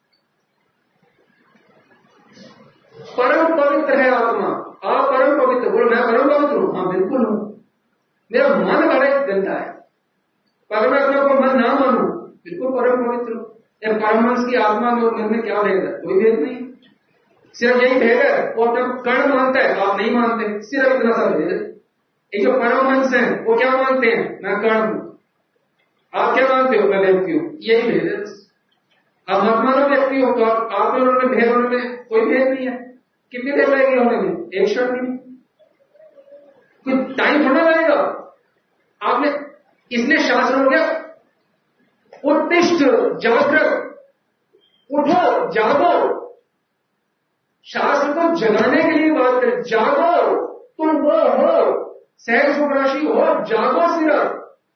परम पवित्र है आत्मा। आप परम पवित्र। बोलो मैं परम पवित्र हूं। हाँ बिल्कुल हूं। मेरा मन बड़ा गंदा है, पर मैं अपने को मन ना मानू, बिल्कुल परम पवित्र हूं। परमहंस की आत्मा में और मन में क्या भेद है? कोई भेद नहीं। सिर्फ यही भेद है, वो अपना कर्ण मानता है, आप नहीं मानते, सिर्फ इतना सा भेद है। ये जो परमहंस हैं वो क्या मानते हैं? मैं कण हूं। आप क्या मानते हो? मैं व्यक्ति हूं। यही भेद है। अब मत मानो व्यक्ति हो तो आप में उन्होंने भेद, उनमें कोई भेद नहीं है। कितनी देर लगेगी होने में? एक क्षण में। कोई टाइम थोड़ा लगेगा। आपने इसने शास्त्र हो गया उत्तिष्ठ जागृत, उठो जागो। शास्त्र को जगाने के लिए बात करें, जागो तुम वो हो, सहज सुखराशि हो, जागो सिर्फ।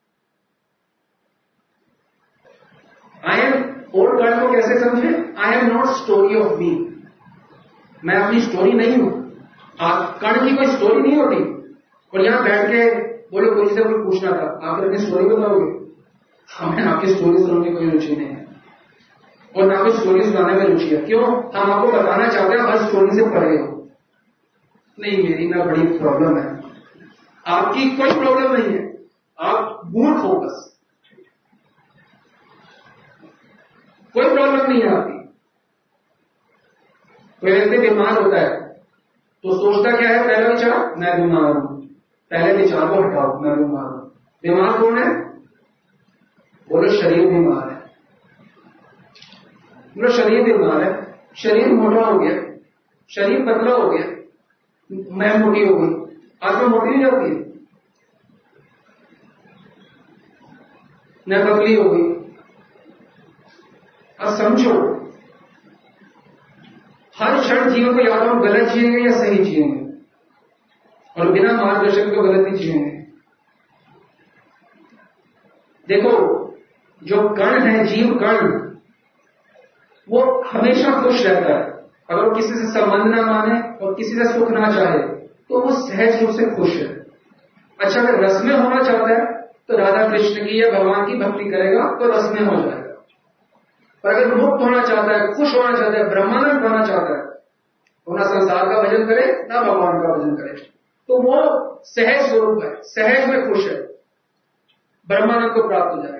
आई एम ओल्ड वर्ड को कैसे समझे? I am not story of me. मैं अपनी स्टोरी नहीं हूं। कर्ण की कोई स्टोरी नहीं होती। और यहां बैठ के बोले कोई से कोई पूछना था, आप अपनी स्टोरी बताओगे? हमें आपकी स्टोरी सुनने की कोई रुचि नहीं है और ना कोई स्टोरी सुनाने में रुचि है। क्यों? हम आपको बताना चाहते हैं हर स्टोरी से पढ़े हो। नहीं, मेरी ना बड़ी प्रॉब्लम है। आपकी कोई प्रॉब्लम नहीं है, आप मूर्ख हो बस। कोई प्रॉब्लम नहीं है आपकी। कोई व्यक्ति बीमार होता है तो सोचता क्या है? पहला विचार मैं बीमार हूं। पहले विचार को हटाओ, मैं बीमार हूं। बीमार कौन है? बोलो शरीर बीमार है। बोलो शरीर बीमार है। शरीर मोटा हो गया, शरीर पतला हो गया, मैं मोटी हो गई। आत्मा मोटी नहीं जाती है, मैं पतली हो गई। अब समझो, हर क्षण जीवन को या तो हम गलत जिएंगे या सही जिएंगे, और बिना मार्गदर्शन को गलत ही जिएंगे। देखो, जो कण है, जीव कण, वो हमेशा खुश रहता है। अगर वो किसी से संबंध ना माने और किसी से सुख ना चाहे तो वो सहज रूप से खुश है। अच्छा, अगर रस में होना चाहता है तो राधा कृष्ण की या भगवान की भक्ति करेगा तो रस में हो जाएगा। पर अगर मुक्त होना चाहता है, खुश होना चाहता है, ब्रह्मानंद होना चाहता है, तो ना संसार का भजन करे ना भगवान का भजन करे, तो वो सहज स्वरूप है, सहज में खुश है, ब्रह्मानंद को प्राप्त हो जाएगा।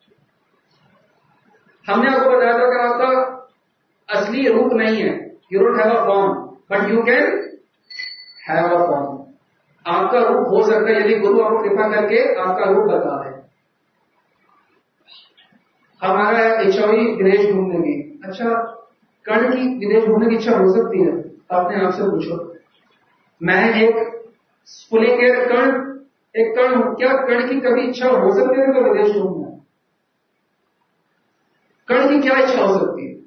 हमने आपको बताया था कि आपका असली रूप नहीं है। You don't have a form but you can have a form. आपका रूप हो सकता है यदि गुरु आपको कृपा करके आपका रूप बता दे। हमारा इच्छा हुई विदेश घूमने की। अच्छा, कर्ण की विदेश घूमने की इच्छा हो सकती है? अपने आप से पूछो। मैं एक पुलिकेर कर्ण, एक कर्ण हूं, क्या कर्ण की कभी इच्छा हो सकती है कि विदेश घूमना? कर्ण की क्या इच्छा हो सकती है?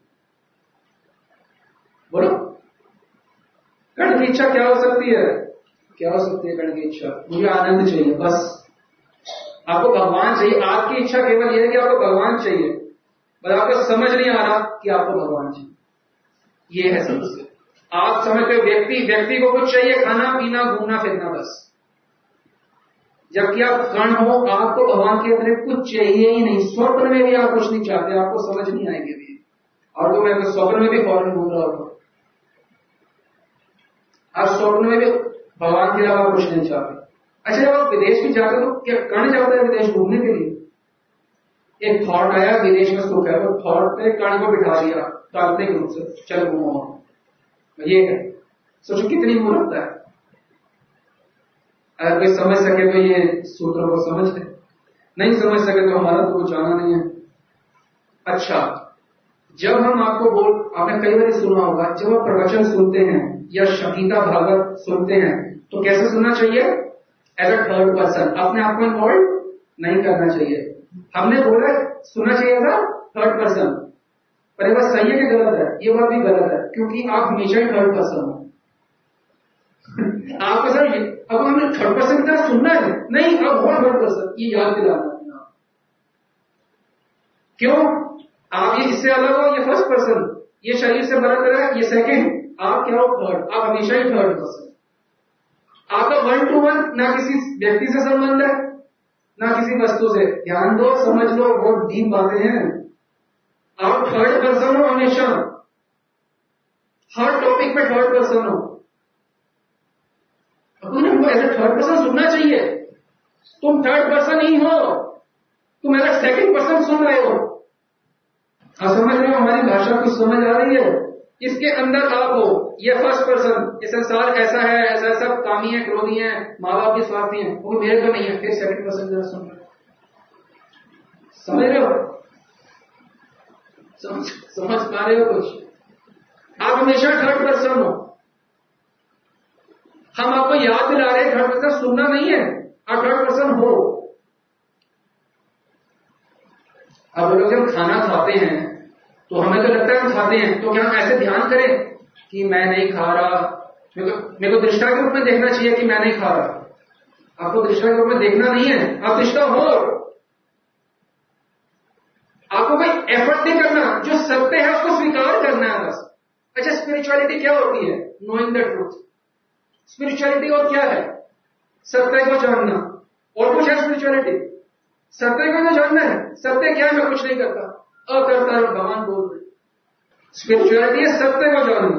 बोलो, कर्ण की इच्छा क्या हो सकती है? क्या हो सकती है कर्ण की इच्छा? मुझे आनंद चाहिए, बस। आपको भगवान चाहिए। आपकी इच्छा केवल यह है कि आपको भगवान चाहिए, पर आपको समझ नहीं आ रहा कि आपको भगवान चाहिए। यह है समस्या। आप समझते हो व्यक्ति को कुछ चाहिए, खाना पीना घूमना फिरना, बस। जबकि आप कर्ण हो, आपको भगवान के अतिरिक्त कुछ चाहिए ही नहीं। स्वप्न में भी आप कुछ नहीं चाहते, आपको समझ नहीं आएगी भी। और तो मैं स्वप्न में भी फौरन घूम रहा हूं। आप स्वप्न में भी भगवान के अलावा कुछ नहीं चाहते। अच्छा, जब आप विदेश भी जाते हो तो क्या कर्ण जाता है विदेश घूमने के लिए? एक थॉट आया विदेश में सुख है, वो थॉट पे कर्ण को बिठा दिया काल्पनिक रूप से, चल घूमो। ये है, सोचो कितनी मूर्खता है। अगर कोई समझ सके तो ये सूत्रों को समझ ले, नहीं समझ सके तो हमारा तो कुछ जाना नहीं है। अच्छा, जब हम आपने कई बार सुना होगा, जब आप प्रवचन सुनते हैं या गीता भागवत सुनते हैं तो कैसे सुनना चाहिए? एज अ थर्ड पर्सन, अपने आप को इन्वॉल्व नहीं करना चाहिए। हमने बोला सुनना चाहिए था थर्ड पर्सन, पर ये बात सही है कि गलत है? ये बात भी गलत है, क्योंकि आप हमेशा ही थर्ड पर्सन हो। आपको सर अब हमें थर्ड पर्सन की तरह सुनना है? नहीं, अब हो थर्ड पर्सन, ये याद दिलाना। क्यों? आप ये इससे अलग हो, ये फर्स्ट पर्सन, ये शरीर से बड़ा तरह, ये सेकेंड, आप क्या हो? थर्ड। आप हमेशा ही थर्ड पर्सन। आपका 1 to 1 ना किसी व्यक्ति से संबंध है ना किसी वस्तु से। ध्यान दो, समझ लो, बहुत डीप बातें हैं। आप थर्ड पर्सन हो हमेशा, हर टॉपिक पे थर्ड पर्सन हो। अपने हमको ऐसे थर्ड पर्सन सुनना चाहिए। तुम थर्ड पर्सन ही हो, तुम ऐसा सेकंड पर्सन सुन रहे हो। आप समझ रहे हो? हमारी भाषा कुछ समझ आ रही है? इसके अंदर आप हो, ये फर्स्ट पर्सन, ये संसार ऐसा है, ऐसा सब कामी है, क्रोधी है, माँ बाप भी स्वार्थी हैं, वो मेरे तो नहीं है। फिर सेकंड पर्सन जरा सुन रहे, समझ रहे हो? समझ पा रहे हो कुछ? आप हमेशा थर्ड पर्सन हो। हम आपको याद दिला रहे हैं थर्ड पर्सन सुनना नहीं है, आप थर्ड पर्सन हो। अब लोग जब खाना खाते हैं तो हमें तो लगता है हम खाते हैं, तो क्या हम ऐसे ध्यान करें कि मैं नहीं खा रहा, मेरे को दृष्टा के रूप में देखना चाहिए कि मैं नहीं खा रहा? आपको दृष्टा के रूप में देखना नहीं है, आप दृष्टा हो। आपको कोई एफर्ट नहीं करना, जो सत्य है उसको स्वीकार करना है बस। अच्छा, स्पिरिचुअलिटी क्या होती है? Knowing the truth. स्पिरिचुअलिटी और क्या है? सत्य को जानना। और कुछ है स्पिरिचुअलिटी? सत्य को तो जानना है। सत्य क्या है? मैं कुछ नहीं करता, अकर्ता भगवान बोल रहे। स्पिरिचुअलिटी है सत्य को जानना।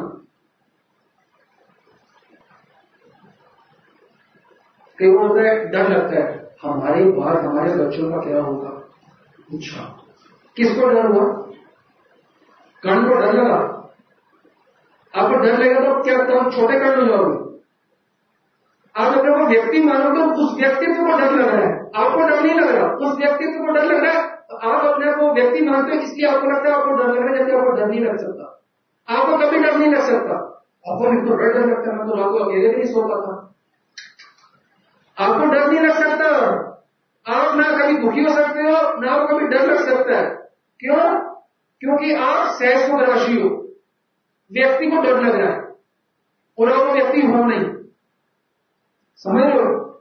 कई बार होता है, डर लगता है हमारे बाद हमारे बच्चों का क्या होगा। अच्छा, किसको डर हुआ? कर्ण को डर लगा? आपको डर लगेगा तो क्या तुम छोटे कर्ण हो जाओगे? आप अपने को व्यक्ति मानो तो उस व्यक्तित्व को डर लग रहा है, आपको डर नहीं लग रहा, उस व्यक्तित्व को डर लग रहा है। आप अपने को व्यक्ति मानते हो इसलिए आपको लगता है आपको डर लग रहा है, जबकि आपको डर नहीं लग सकता। आपको कभी डर नहीं लग सकता। आपको तो डर लगता है, मैं तो रातों अकेले भी नहीं सो पाता। आपको डर नहीं लग सकता। आप ना कभी दुखी हो सकते हो, ना आपको कभी डर लग सकता है। क्यों? क्योंकि आप सहज को राशि हो। व्यक्ति को डर लग रहा है और आप व्यक्ति हो नहीं। समझ लो,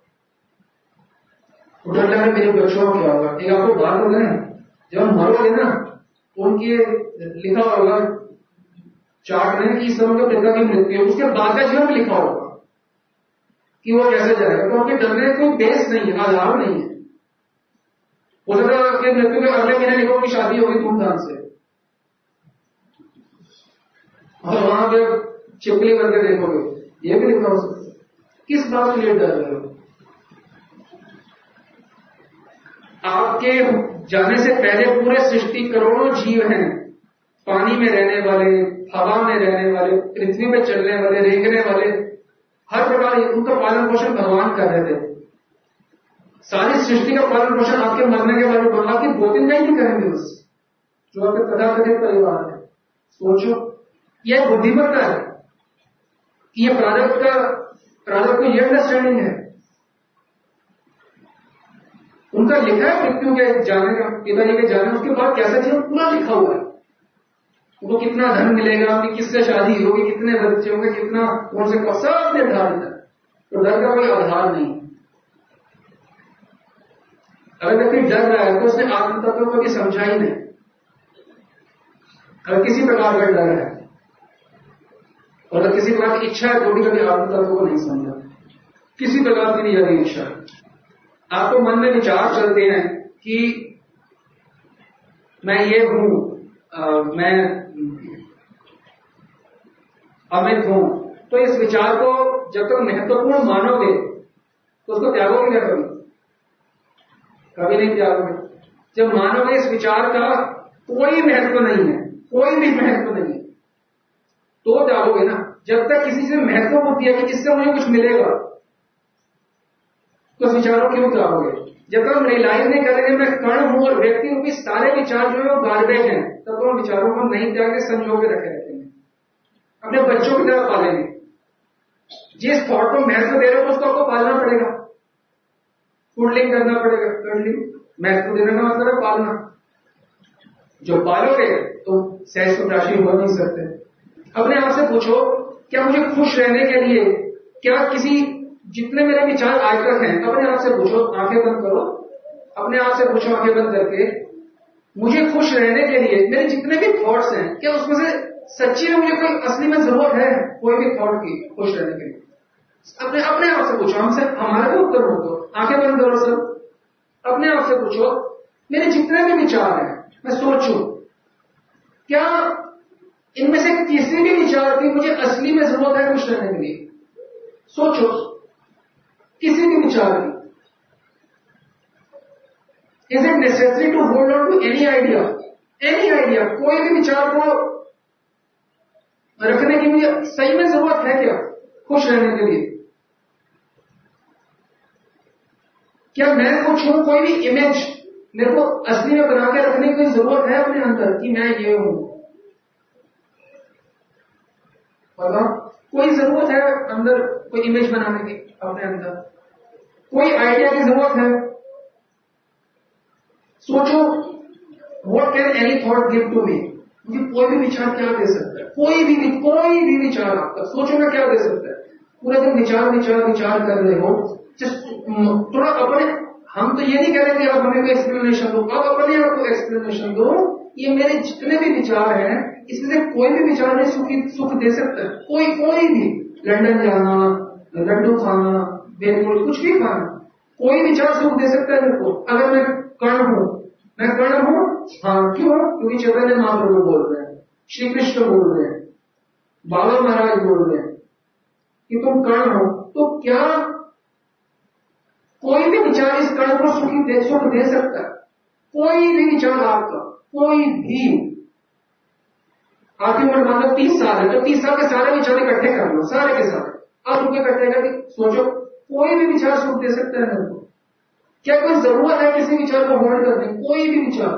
डर लग रहा है मेरे बच्चों को क्या होगा। एक आपको बात होगा ना, जब हम मरोगे ना उनकी लिखा होगा चार्ट में कि इस समय के पिता की मृत्यु, उसके बाद का जीवन में लिखा होगा कि वो कैसे जाएगा। तो आपके डरने कोई बेस नहीं है, आधार नहीं है। हो सकता है आपके मृत्यु के अगले महीने लिखो की शादी होगी धूमधाम से, और वहां पे चिपकली करके देखोगे, ये भी लिखा हो सकता है। किस बात के लिए डर रहे हो? आपके जाने से पहले पूरे सृष्टि करोड़ों जीव हैं, पानी में रहने वाले, हवा में रहने वाले, पृथ्वी में चलने वाले, रेंगने वाले, हर प्रकार उनका पालन पोषण भगवान कर रहे थे। सारी सृष्टि का पालन पोषण आपके मरने के बाद आपकी 2-3 महीने करेंगे बस, जो आपके तथाकथित परिवार है। सोचो, यह बुद्धिमत्ता है कि यह प्रारब्ध को यह अंडरस्टैंडिंग है। उनका लिखा है मृत्यु के जाने का, पिताजी के जाने, उसके बाद कैसा जीवन पूरा लिखा हुआ है। उनको कितना धन मिलेगा, उनकी किससे शादी होगी, कितने बच्चे होंगे, कितना कौन से सब निर्धारित है। तो डर का कोई आधार नहीं। अगर व्यक्ति डर रहा है तो उसने आत्म तत्व को भी समझा ही नहीं। अगर किसी प्रकार का डर है और अगर किसी प्रकार की इच्छा है तो भी कभी आत्म तत्व को नहीं समझा, किसी प्रकार की नहीं लगी इच्छा। आपको मन में विचार चलते हैं कि मैं ये हूं, मैं अमित हूं, तो इस विचार को जब तक महत्वपूर्ण मानोगे तो उसको त्यागोगे क्या? कभी नहीं त्यागोगे। जब मानोगे इस विचार का कोई महत्व नहीं है, कोई भी महत्व नहीं है, तो त्यागोगे ना। जब तक किसी से महत्व होती है कि इससे मुझे कुछ मिलेगा, तो विचारों क्यों त्यागोगे? जब तक हम रियलाइज नहीं करेंगे मैं कण हूं और व्यक्ति रूपी सारे विचार जो है वो गार्बेज हैं, तब तो हम विचारों को नहीं त्याग के संजो के रखे रहते हैं, अपने बच्चों की तरह पालेंगे। जिस थॉट को महत्व दे रहे हो उसको आपको पालना पड़ेगा, कुंडलिंग करना पड़ेगा। कुंडलिंग महत्व देने का मतलब है पालना। जो पालोगे तो सहज राशि हो नहीं सकते। अपने आप से पूछो, क्या मुझे खुश रहने के लिए, क्या किसी, जितने मेरे विचार आज तक हैं, अपने आप से पूछो, आंखें बंद करो, अपने आप से पूछो आंखें बंद करके, मुझे खुश रहने के लिए मेरे जितने भी थॉट्स हैं, क्या उसमें से सच्ची में मुझे कोई असली में जरूरत है कोई भी थॉट की खुश रहने के लिए? अपने आप से पूछो, हमसे हमारा भी उत्तर हो। तो आंखें बंद करो सब, अपने आप से पूछो, मेरे जितने भी विचार हैं, मैं सोचूं क्या इनमें से किसी भी विचार की मुझे असली में जरूरत है खुश रहने के लिए? सोचो, किसी भी विचार की। Is it necessary to hold on to any idea? Any idea, कोई भी विचार को रखने की मुझे सही में जरूरत है क्या खुश रहने के लिए? क्या मैं कुछ हूं? कोई भी इमेज मेरे को असली में बना के रखने की जरूरत है अपने अंदर कि मैं ये हूं? बताओ, कोई जरूरत है अंदर कोई इमेज बनाने की अपने अंदर? कोई आइडिया की जरूरत है? सोचो, what can any thought give to me? मुझे कोई भी विचार क्या दे सकता है? कोई भी विचार आपका सोचो ना क्या दे सकता है? पूरे दिन विचार कर रहे हो। जस्ट थोड़ा अपने, हम तो ये नहीं कह रहे कि आप हमें कोई एक्सप्लेनेशन दो, आप अपने आप को एक्सप्लेनेशन दो। ये मेरे जितने भी विचार हैं, इसमें से कोई भी विचार में सुख दे सकता है? कोई भी, लंदन जाना, लड्डू खाना, बेलपुर, कुछ भी खाना, कोई विचार सुख दे सकता है मेरे को? अगर मैं कर्ण हूं, हाँ, क्यों? क्योंकि चैतन्य महाप्रभु बोल रहे हैं, श्री कृष्ण बोल रहे हैं, बाबा महाराज बोल रहे हैं कि तुम कर्ण हो। तो क्या कोई भी विचार इस कर्ण को सुख दे सकता है? कोई भी विचार आपका, कोई भी। आपकी उम्र मान लो 30 साल है, तो 30 साल के सारे विचार इकट्ठे कर लो, सारे के सारे आप उनके इकट्ठे करके सोचो, कोई भी विचार सुख दे सकता है मेरे को? क्या कोई जरूरत है किसी विचार को होल्ड करने? कोई भी विचार।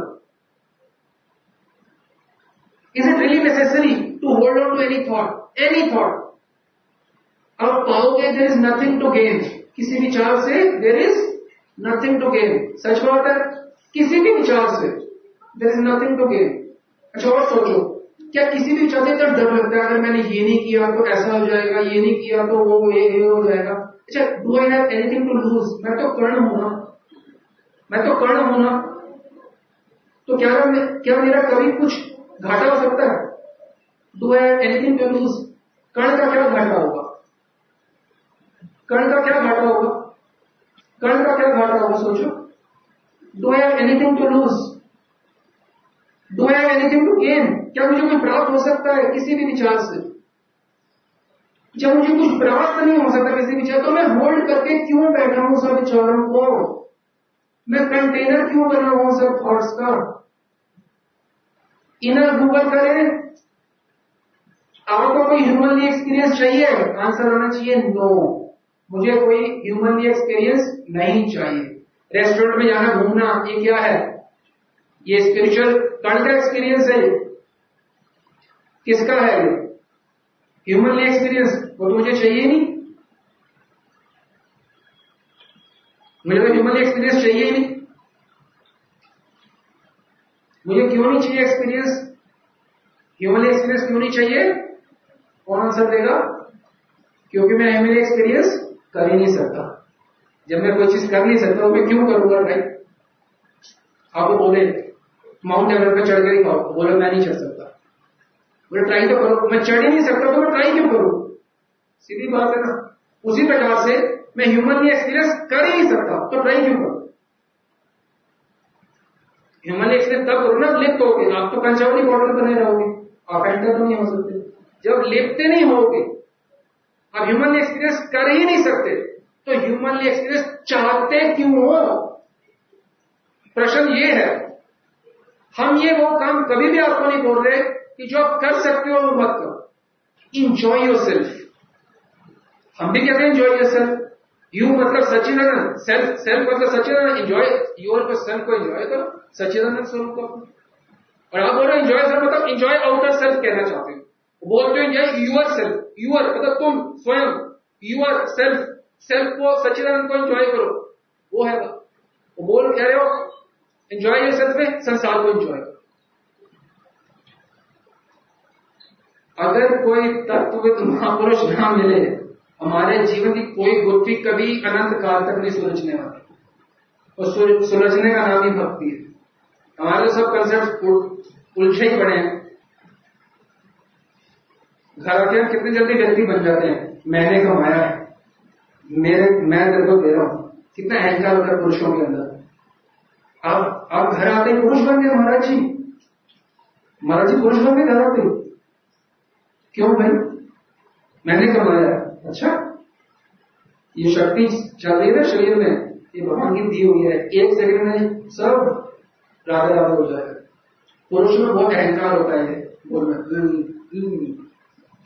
Is it really necessary to hold on to any thought? Any thought आप पाओगे there is nothing to gain. किसी विचार से there is nothing to gain. सच बात है, किसी भी विचार से there is nothing to gain. अच्छा, और सोचो, क्या किसी भी विचार से तो डर लगता है, अगर मैंने ये नहीं किया तो ऐसा हो जाएगा, ये नहीं किया तो वो ये हो जाएगा। अच्छा, do I have anything to lose? मैं तो कर्ण हूं ना, तो क्या मेरा कभी कुछ घाटा हो सकता है? Do I have anything to lose? कर्ण का क्या घाटा होगा? कर्ण का क्या घाटा होगा? सोचो, do I have anything to lose? Do I have anything to gain? क्या मुझे कुछ प्राप्त हो सकता है किसी भी विचार से? जब मुझे कुछ प्राप्त नहीं हो सकता किसी विचार, तो मैं होल्ड करके क्यों बैठा हूं सब विचारों को? मैं कंटेनर क्यों बना हूं सब थॉट्स का? इनर गूगल करें। आपको कोई ह्यूमनली एक्सपीरियंस चाहिए? आंसर होना चाहिए नो, मुझे कोई ह्यूमनली एक्सपीरियंस नहीं चाहिए। रेस्टोरेंट में जाना, घूमना, ये क्या है? ये स्पिरिचुअल कर्ण का एक्सपीरियंस है। किसका है ये ह्यूमनली एक्सपीरियंस? वो तो मुझे चाहिए नहीं, मुझे तो ह्यूमनली एक्सपीरियंस चाहिए ही नहीं। मुझे क्यों नहीं चाहिए एक्सपीरियंस? ह्यूमनली एक्सपीरियंस क्यों नहीं चाहिए? कौन आंसर देगा? क्योंकि मैं ह्यूमनली एक्सपीरियंस कर ही नहीं सकता। जब मैं कोई चीज कर नहीं सकता तो मैं क्यों करूंगा? भाई आपको बोले माउंट एवरेस्ट पे चढ़ के दिखाओ, बोले मैं नहीं चढ़ सकता, बोले ट्राई तो करो। मैं चढ़ ही नहीं सकता तो मैं ट्राई क्यों करूं? सीधी बात है ना। उसी प्रकार से मैं ह्यूमनली एक्सपीरियंस कर ही नहीं सकता तो ट्राई क्यों करूं? ह्यूमनली एक्सपीरियंस तब करो ना लिप्त होगे। आप तो कंचावली बॉटल बने रहोगे, आप एंटर तो नहीं हो सकते। जब लिपते नहीं होगे, आप ह्यूमनली एक्सपीरियंस कर ही नहीं सकते, तो ह्यूमनली एक्सपीरियंस चाहते क्यों हो? प्रश्न ये है। हम ये वो काम कभी भी आपको नहीं बोल रहे कि जो आप कर सकते हो वो मत करो। Enjoy yourself. हम भी कहते हैं इंजॉय योर सेल्फ। यू मतलब सच्चिदानंद, सेल्फ मतलब सच्चिदानंद। इंजॉय योर सेल्फ को इंजॉय करो, सच्चिदानंद स्वरूप को। और आप बोल रहे हो इंजॉय सेल्फ मतलब इंजॉय आउटर सेल्फ कहना चाहते हो। बोलते हो इंजॉय यूर सेल्फ, यूर मतलब तुम स्वयं, यूर सेल्फ को, सच्चिदानंद को इंजॉय करो, वो है वो बोल कह रहे हो एंजॉय योरसेल्फ में संसार को एंजॉय करो। अगर कोई तत्वविद महापुरुष ना मिले, हमारे जीवन की कोई गुत्थी कभी अनंत काल तक नहीं सुलझने वाली। और सुलझने का नाम ही भक्ति है। हमारे सब कंसेप्ट उलझे ही पड़े हैं। घर आके कितनी जल्दी व्यक्ति बन जाते हैं, मैंने कमाया है, मैं तेरे को दे रहा हूं। कितना अहंकार होता है पुरुषों के अंदर। आप घर आते ही पुरुष बन गए महाराज जी पुरुष बन गए घर आते। क्यों भाई? मैंने कमाया। अच्छा, ये शक्ति चल रही है ना शरीर में, ये भगवान की दी हुई है। एक सेकंड में सब राधे राधे हो जाएगा। पुरुष में बहुत अहंकार होता है, बोलना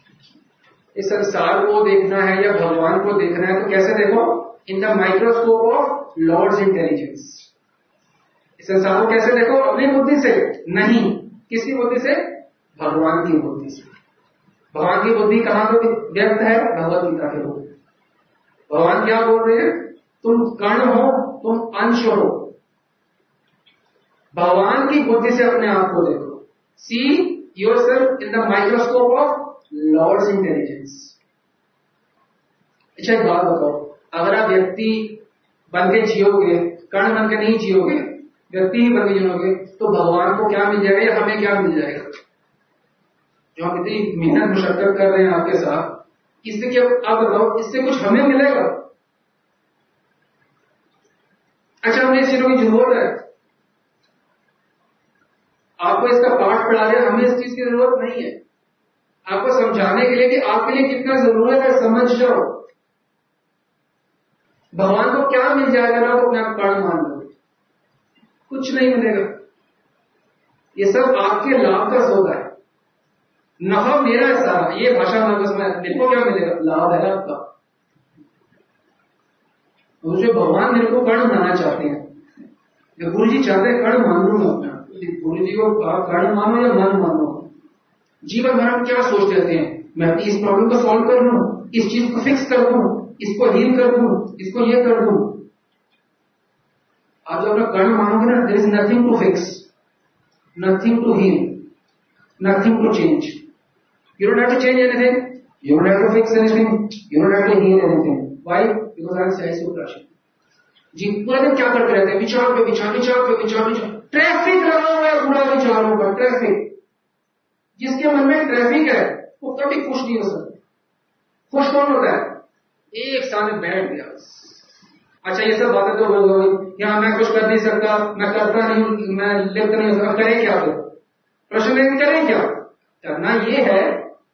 इस संसार को देखना है या भगवान को देखना है तो कैसे देखो? In the microscope of lord's intelligence. इस संसार को कैसे देखो? अपनी बुद्धि से नहीं। किसकी बुद्धि से? भगवान की बुद्धि से। भगवान की बुद्धि कहां पर व्यक्त है? भगवत गीता के रूप। भगवान क्या बोल रहे हैं? तुम कण हो, तुम अंश हो। भगवान की बुद्धि से अपने आप को देखो। See yourself in the microscope of lord's intelligence. अच्छा एक बात बताओ, अगर आप व्यक्ति बन के जियोगे, कण बन के नहीं जियोगे, व्यक्ति ही बन के जियोगे, तो भगवान को क्या मिल जाएगा या हमें क्या मिल जाएगा? जो हम इतनी मेहनत मुशक्कत कर रहे हैं आपके साथ, इससे क्या आप बताओ, इससे कुछ हमें मिलेगा? अच्छा हमें इस चीजों की जरूरत है, आपको इसका पाठ पढ़ा रहे हैं, हमें इस चीज की जरूरत नहीं है। आपको समझाने के लिए कि आपके लिए कितना जरूरत है समझ जाओ। भगवान को क्या मिल जाएगा ना तो अपने आप कण मान लो, कुछ नहीं मिलेगा। ये सब आपके लाभ का सौदा है। नफा मेरा है सारा, ये भाषा मेरे को क्या मिलेगा? लाभ है आपका। जो भगवान मेरे को कण मानना चाहते हैं, जो गुरु जी चाहते हैं कण मान लू मैं अपना। गुरु जी को आप कण मानो या मन मानो, जीवन भर हम क्या सोचते रहते हैं? मैं इस प्रॉब्लम को सॉल्व कर लूं, इस चीज को फिक्स कर दूं, इसको हील कर दूं, इसको ये कर दूं। आप जब अपना कण मानोगे ना, there is nothing to fix, nothing to heal, nothing to change. You don't have to change anything, you don't have to fix anything, you don't have to heal anything. Why? Because I am self जी पूरा दिन क्या करते रहते हैं? विचार पे विचार, विचार पे विचार, विचार। ट्रैफिक लगा हुआ है बुरा विचारों का, ट्रैफिक। जिसके मन में ट्रैफिक है वो कभी खुश नहीं हो सकता। खुश कौन होता है? एक सामने बैठ गया। अच्छा ये सब बातें तो हो गई, यहां मैं कुछ कर नहीं सकता, मैं करता नहीं, मैं लिप्त नहीं हो सकता। करें क्या? तो प्रश्न लेकिन करें क्या? करना ये है,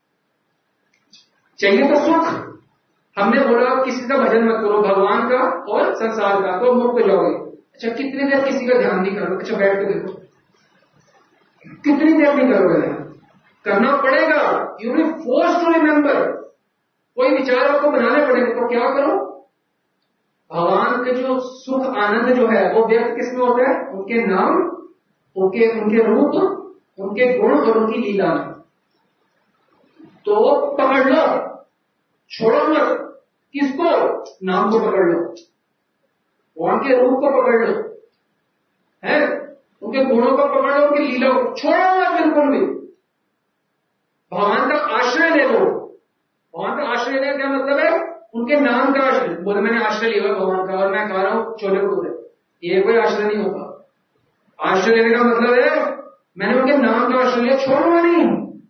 चाहिए तो सुख। हमने बोला किसी का भजन मत करो, भगवान का और संसार का, तो मुक्त हो जाओगे। अच्छा कितनी देर किसी का ध्यान नहीं करोगे? अच्छा बैठ के देखो, कितनी देर नहीं करोगे ध्यान? करना पड़ेगा। You will force to remember. कोई विचार आपको बनाने पड़ेंगे, तो क्या करो? भगवान के जो सुख आनंद जो है वो व्यक्त किसमें होता है? उनके नाम, उनके रूप, उनके गुण और उनकी लीला में। तो पकड़ लो, छोड़ो मत। किसको? नाम को पकड़ लो, उनके रूप को पकड़ लो, है उनके गुणों को पकड़ लो, उनकी लीला को छोड़ो मत बिल्कुल भी। भगवान का आश्रय ले लो। भगवान का आश्रय लेने का क्या मतलब है? उनके नाम का आश्रय। बोले मैंने आश्रय लिया भगवान का और मैं खा रहा हूं छोले भटूरे, ये कोई आश्रय नहीं होता। आश्रय लेने का मतलब है मैंने उनके नाम का आश्रय लिया, छोड़ूंगा नहीं।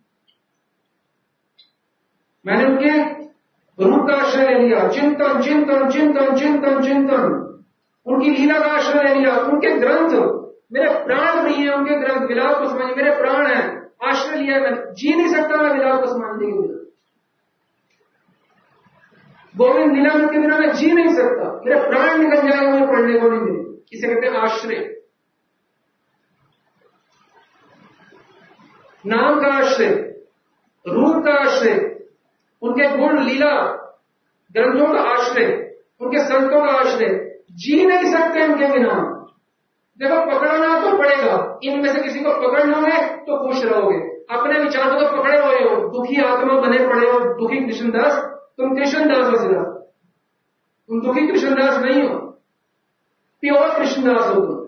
मैंने उनके रूप का आश्रय ले लिया, चिंतन चिंतन चिंतन चिंतन चिंतन। उनकी लीला का आश्रय ले लिया, उनके ग्रंथ, मेरे प्राण प्रिय है उनके ग्रंथ। विलाप कुसुमांजलि मेरे प्राण है, आश्रय लिया है मैंने। जी नहीं सकता मैं विलाप कुसुमांजलि के बिना, गोविंद लीलामृत के बिना मैं जी नहीं सकता। मेरे प्राण निकल जाएगा मुझे पढ़ने को नहीं मिले। इसे कहते हैं आश्रय। नाम का आश्रय, रूप का आश्रय, उनके गुण लीला ग्रंथों का आश्रय, उनके संतों का आश्रय। जी नहीं सकते उनके बिना। देखो पकड़ना तो पड़ेगा, इनमें से किसी को पकड़ लोगे तो खुश रहोगे। अपने विचारों को पकड़े हुए हो, दुखी आत्मा बने पड़े हो, दुखी कृष्णदास। तुम कृष्णदास हो सिर्फ, तुम दुखी कृष्णदास नहीं हो, प्योर कृष्णदास हो तुम।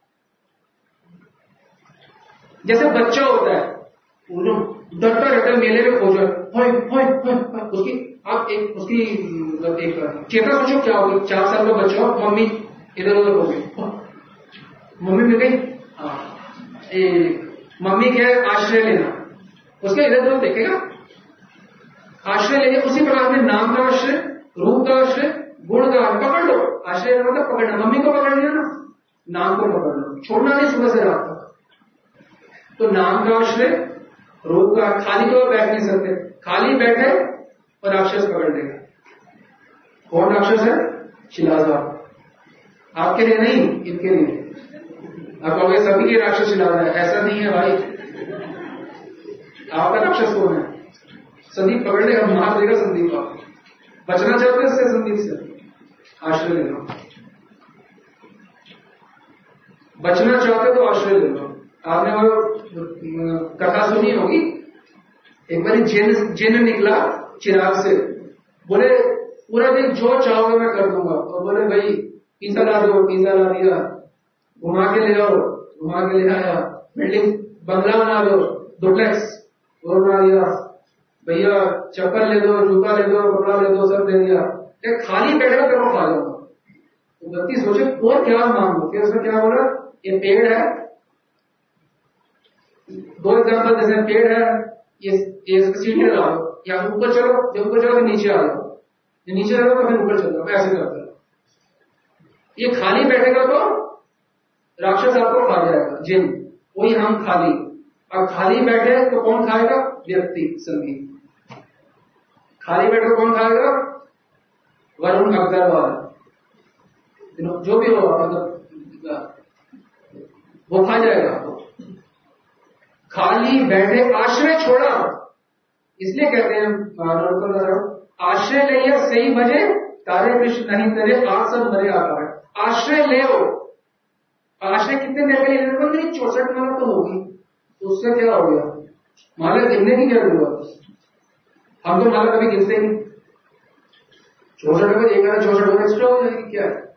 जैसे बच्चा होता है, डरता रहता है मेले में खोजो, उसकी आप एक चेतना सोचो क्या होगी। 4 साल का बच्चा हो, मम्मी इधर उधर हो गई, मम्मी मिल गई, मम्मी क्या है? आश्रय लेना। उसके इधर उधर देखेगा, आश्रय लेंगे। उसी प्रकार में नाम का आश्रय, रूप का आश्रय, गुण का आश्रय। पकड़ लो, आश्रय मतलब पकड़ना। मम्मी को पकड़ लिया ना, नाम को पकड़ लो, छोड़ना नहीं सुबह से रात तक। तो नाम का आश्रय, रूप का। खाली तो बैठ नहीं सकते, खाली बैठे और राक्षस पकड़ लेगा। कौन राक्षस है? शिलाजा। आपके लिए नहीं, इनके लिए। आप कहोगे सभी के राक्षस शिलाजा है, ऐसा नहीं है भाई। आपका राक्षस कौन है? संदीप पकड़ लेगा, मार देगा संदीप आपको। बचना चाहते हैं इससे, संदीप से आश्रय ले लो। बचना चाहते तो आश्रय ले लो। आपने वो कथा सुनी होगी, एक बार जिन निकला चिराग से, बोले पूरा दिन जो चाहोगे मैं कर दूंगा। और बोले भाई पिज्जा ला दो, पिज्जा ला दिया, घुमा के ले आओ, घुमा के ले आया, बिल्डिंग बंगला बना दो, डुप्लेक्स वो बना दिया, भैया चप्पल ले दो, जूता ले दो, कपड़ा ले दो, सब दे दिया। क्या खाली बैठेगा तो खा जाऊंगा। तो व्यक्ति सोचे और क्या मांगो, फिर उसने क्या बोला, ये पेड़ है, दो एग्जाम्पल जैसे पेड़ है, ये सीढ़ी लगाओ, या ऊपर चलो, जब ऊपर चलो तो नीचे आ जाओ, नीचे चलो तो फिर ऊपर चल जाओ, ऐसे करते रहो। ये खाली बैठेगा तो राक्षस आपको खा जाएगा, जिन, वही हम खाली। और खाली बैठे तो कौन खाएगा, व्यक्ति संगीत। खाली बैठे तो कौन खाएगा, वरुण अग्रवाल, जो भी हो मतलब वो खा जाएगा आपको। खाली बैठे, आश्रय छोड़ा, इसलिए कहते हैं आश्रय ले सही बजे, तारे कृष्ण नहीं तेरे आज सब मरे आता है। आश्रय ले, आश्रय कितने देर के लिए लेने को, नहीं 64 माला तो होगी, उससे क्या हो गया, माला गिनने की क्या जरूरत, हम तो माला कभी गिनते नहीं। 64 में 64 एक्स्ट्रा हो जाएगी, क्या है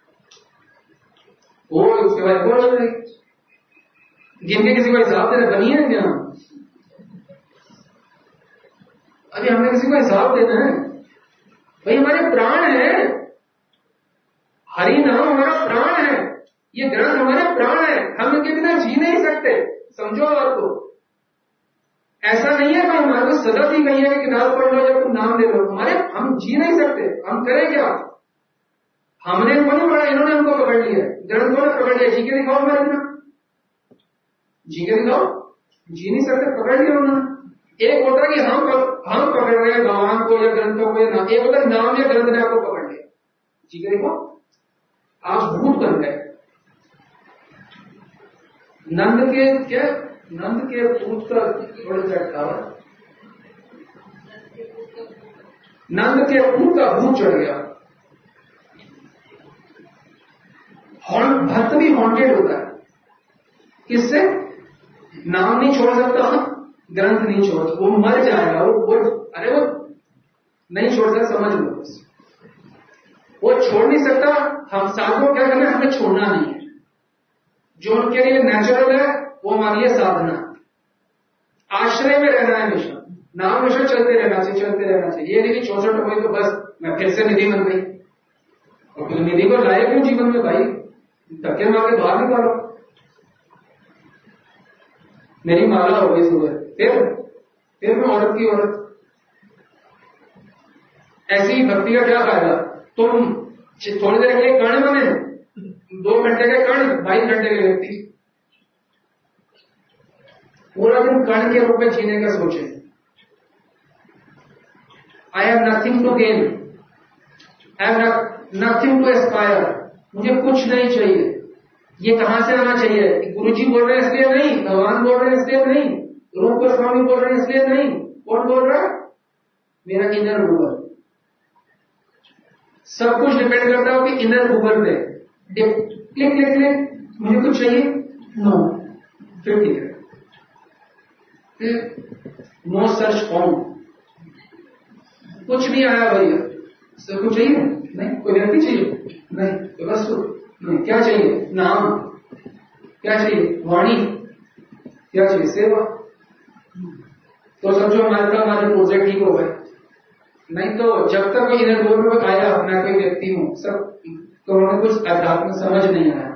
वो, उसके बाद वो हो जाएगी। गिन के किसी को हिसाब देना बनी है क्या, अभी हमें किसी को हिसाब देना है, भाई हमारे प्राण है, हरि नाम हमारा प्राण है, ये ग्रंथ हमारे प्राण है, हम इनके बिना जी नहीं सकते। समझो आपको, ऐसा नहीं है कि हमारे को सदा दी गई है कि किताब पढ़ लो या तुम नाम ले लो, हमारे हम जी नहीं सकते, हम करें क्या, हमने इनको नहीं पढ़ा, इन्होंने हमको पकड़ लिया, ग्रंथ को पकड़ लिया, जी के दिखाओ हमारे बिना, जी के दिखाओ, जी नहीं सकते, पकड़ लिया उन्होंने। एक होता है कि हम पकड़ रहे हैं भगवान को या ग्रंथों को या नाम, एक होता है नाम या ग्रंथ ने आपको पकड़ लिया, जी के दिखाओ, आप भूत बन गए। नंद के पूत का थोड़ा चढ़ता, नंद के पूत का भूत चढ़ गया। भक्त भी हॉन्टेड होता है, किससे, नाम नहीं छोड़ सकता, ग्रंथ नहीं छोड़, वो मर जाएगा, वो अरे वो नहीं छोड़ सकता, समझ लो बस, वो छोड़ नहीं सकता। हम साधु क्या करना है, हमें छोड़ना नहीं है, जो उनके लिए नेचुरल है वो हमारे लिए साधना। आश्रय में रहना है हमेशा, नाम हमेशा चलते रहना चाहिए। ये नहीं 64 हुई तो बस मैं फिर से निधि बन गई, और फिर निधि को लाए क्यों जीवन में भाई, धक्के मार के बाहर निकालो, मेरी माला हो गई सुबह, फिर मैं औरत की औरत। ऐसी ही भक्ति का क्या फायदा, तुम थोड़ी देर के लिए कर्ण बने, 2 घंटे के कर्ण, 22 घंटे के व्यक्ति, पूरा दिन कर्ण के रूप में जीने का सोचे। I have nothing to gain, I have nothing to aspire, मुझे कुछ नहीं चाहिए। ये कहां से आना चाहिए, गुरुजी बोल रहे हैं इसलिए नहीं, भगवान बोल रहे हैं इसलिए नहीं, रूप गोस्वामी बोल रहे हैं इसलिए नहीं, कौन बोल रहा है, मेरा इनर गूगल। सब कुछ डिपेंड करता है कि इनर गूगल पे क्लिक क्लिक क्लिक, मुझे कुछ चाहिए, नो, फिर ठीक है, नो सर्च फाउंड, कुछ नहीं आया भैया, सब कुछ चाहिए नहीं, कोई व्यक्ति चाहिए नहीं, कोई वस्तु नहीं, क्या चाहिए, नाम, क्या चाहिए, वाणी, क्या चाहिए, सेवा। तो समझो हमारे प्रोजेक्ट ठीक हो गए। नहीं तो जब तक कोई इधर बोल में आया, मैं कोई व्यक्ति हूं, सब तो उन्हें कुछ अध्यात्म समझ नहीं आया।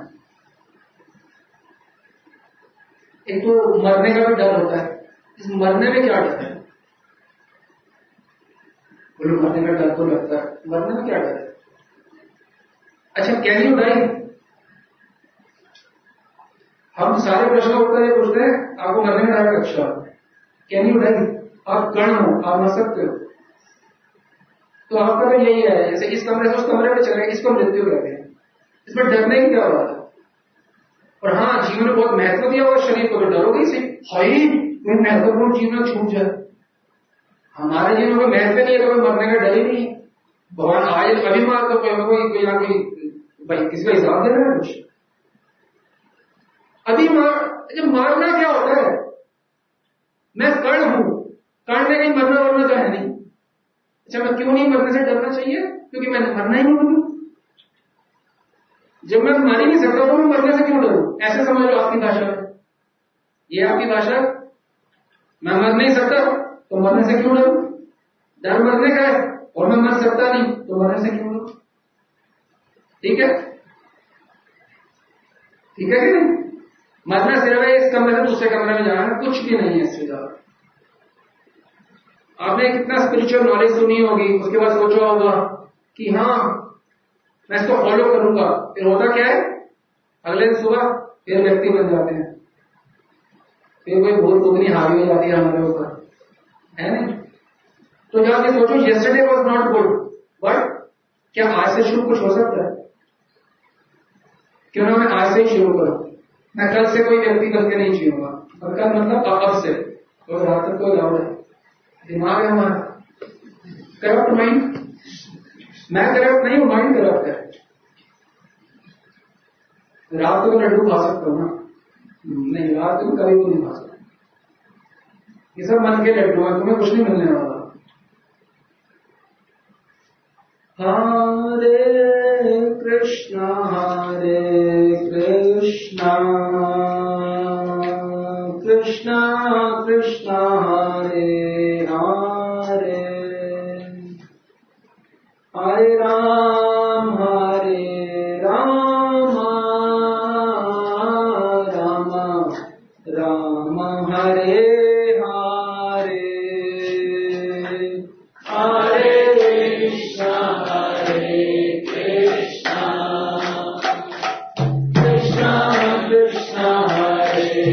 एक तो मरने का भी डर होता है, इस मरने में क्या डर है, बोलो मरने का डर तो लगता है, मरने में क्या डर है। अच्छा, कैन यू डाई, हम सारे प्रश्नों का उत्तर ये पूछते हैं, आपको मरने में डर, अच्छा कैन यू डाई, आप कर्ण हो, आप मर सकते हो। तो आपका तो यही है, जैसे इस कमरे से उस कमरे में चले, इसको मृत्यु कहते हैं, इसमें डरने की क्या बात है। और हाँ, जीवन में बहुत महत्व दिया हुआ शरीर को, तो डरोगे इसे, हाई कोई महत्वपूर्ण जीवन छूट जाए, हमारे जीवन में महत्व नहीं है तो कोई मरने का डर ही नहीं है। भगवान आज अभी मार तो कोई यहाँ कोई भाई किसी का हिसाब दे रहा है कुछ अभी जब मारना क्या होता है, मैं कर्ण हूं, कर्ण में कहीं मरना वरना तो है नहीं। अच्छा मैं क्यों नहीं मरने से डरना चाहिए? क्योंकि मैंने मरना ही नहीं मुझे। जब मैं मर ही नहीं सकता तो मैं मरने से क्यों डरूं? ऐसे समझ लो आपकी भाषा में, ये आपकी भाषा। मैं मर नहीं सकता तो मरने से क्यों डरूं? डर मरने का है और मैं मर सकता नहीं तो मरने से क्यों डरूं? ठीक है, ठीक है कि नहीं? मरना सिर्फ है इस कमरे से दूसरे कमरे में जाना, कुछ भी नहीं है इससे ज्यादा। आपने कितना स्पिरिचुअल नॉलेज सुनी होगी, उसके बाद सोचा होगा कि हाँ मैं इसको फॉलो करूंगा, फिर होता क्या है, अगले दिन सुबह फिर व्यक्ति बन जाते हैं, फिर कोई भूत भूतनी हावी हो जाती है हमारे ऊपर, है नहीं? तो जाके सोचो yesterday was not good, but क्या आज से शुरू कुछ हो सकता है? क्यों ना मैं आज से ही शुरू करूं, मैं कल से कोई व्यक्ति करके नहीं जीऊंगा, और कल मतलब अब से, और रात तक कोई लाभ है। दिमाग है हमारा करप्ट माइंड, मैं करप्ट नहीं हूं, माइंड करप्ट है। रात को तो लड्डू खा सकता हूं ना, नहीं रात को कभी को नहीं खा सकता, ये सब मन के लड्डू हैं, तुम्हें कुछ नहीं मिलने वाला। हरे कृष्णा कृष्णा कृष्णा हरे हरे, हरे राम राम राम हरे हरे, हरे कृष्णा कृष्णा कृष्णा हरे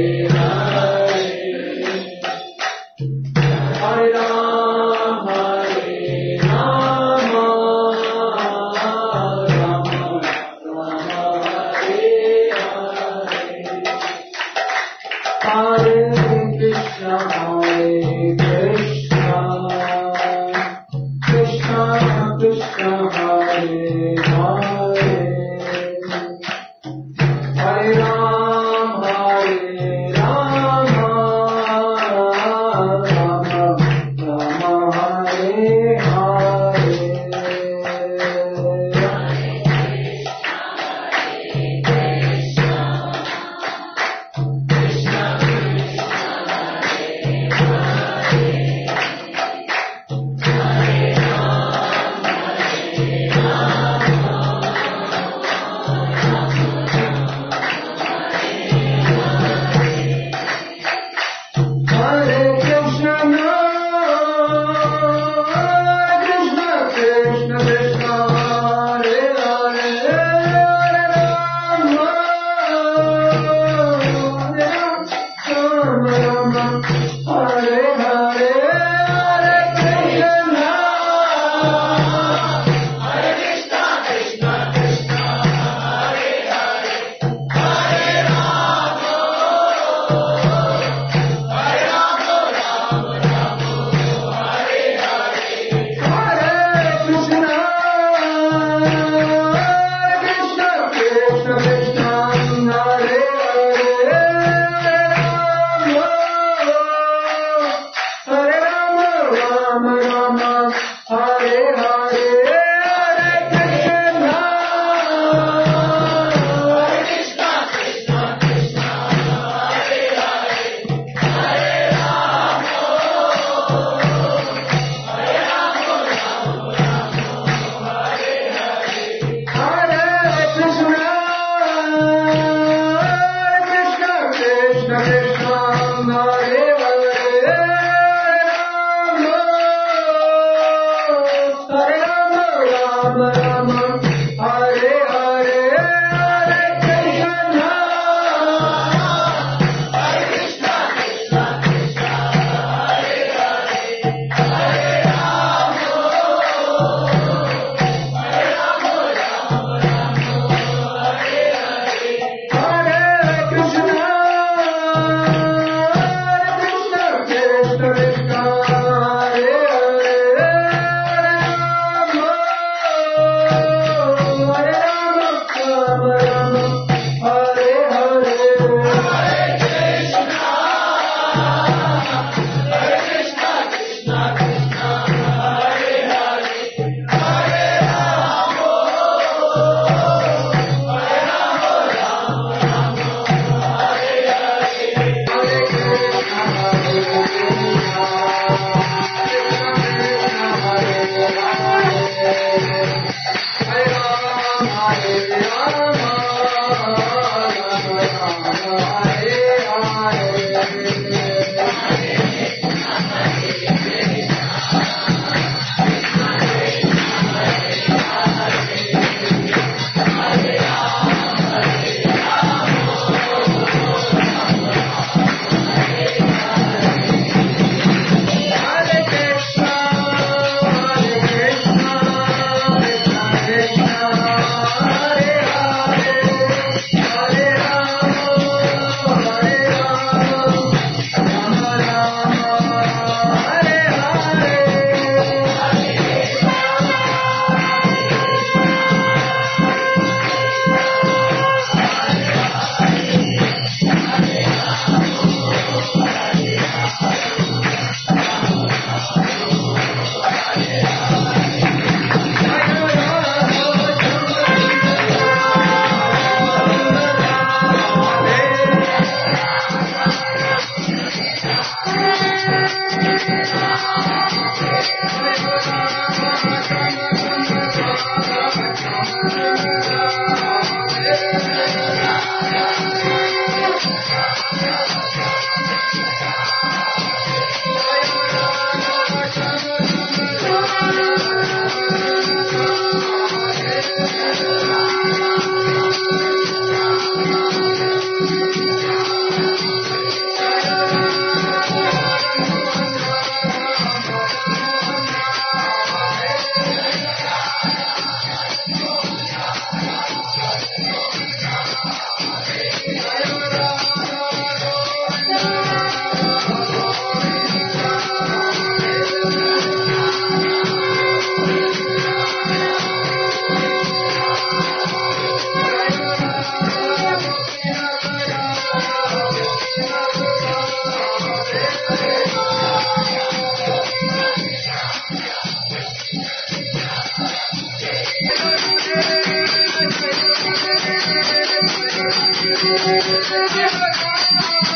Thank you.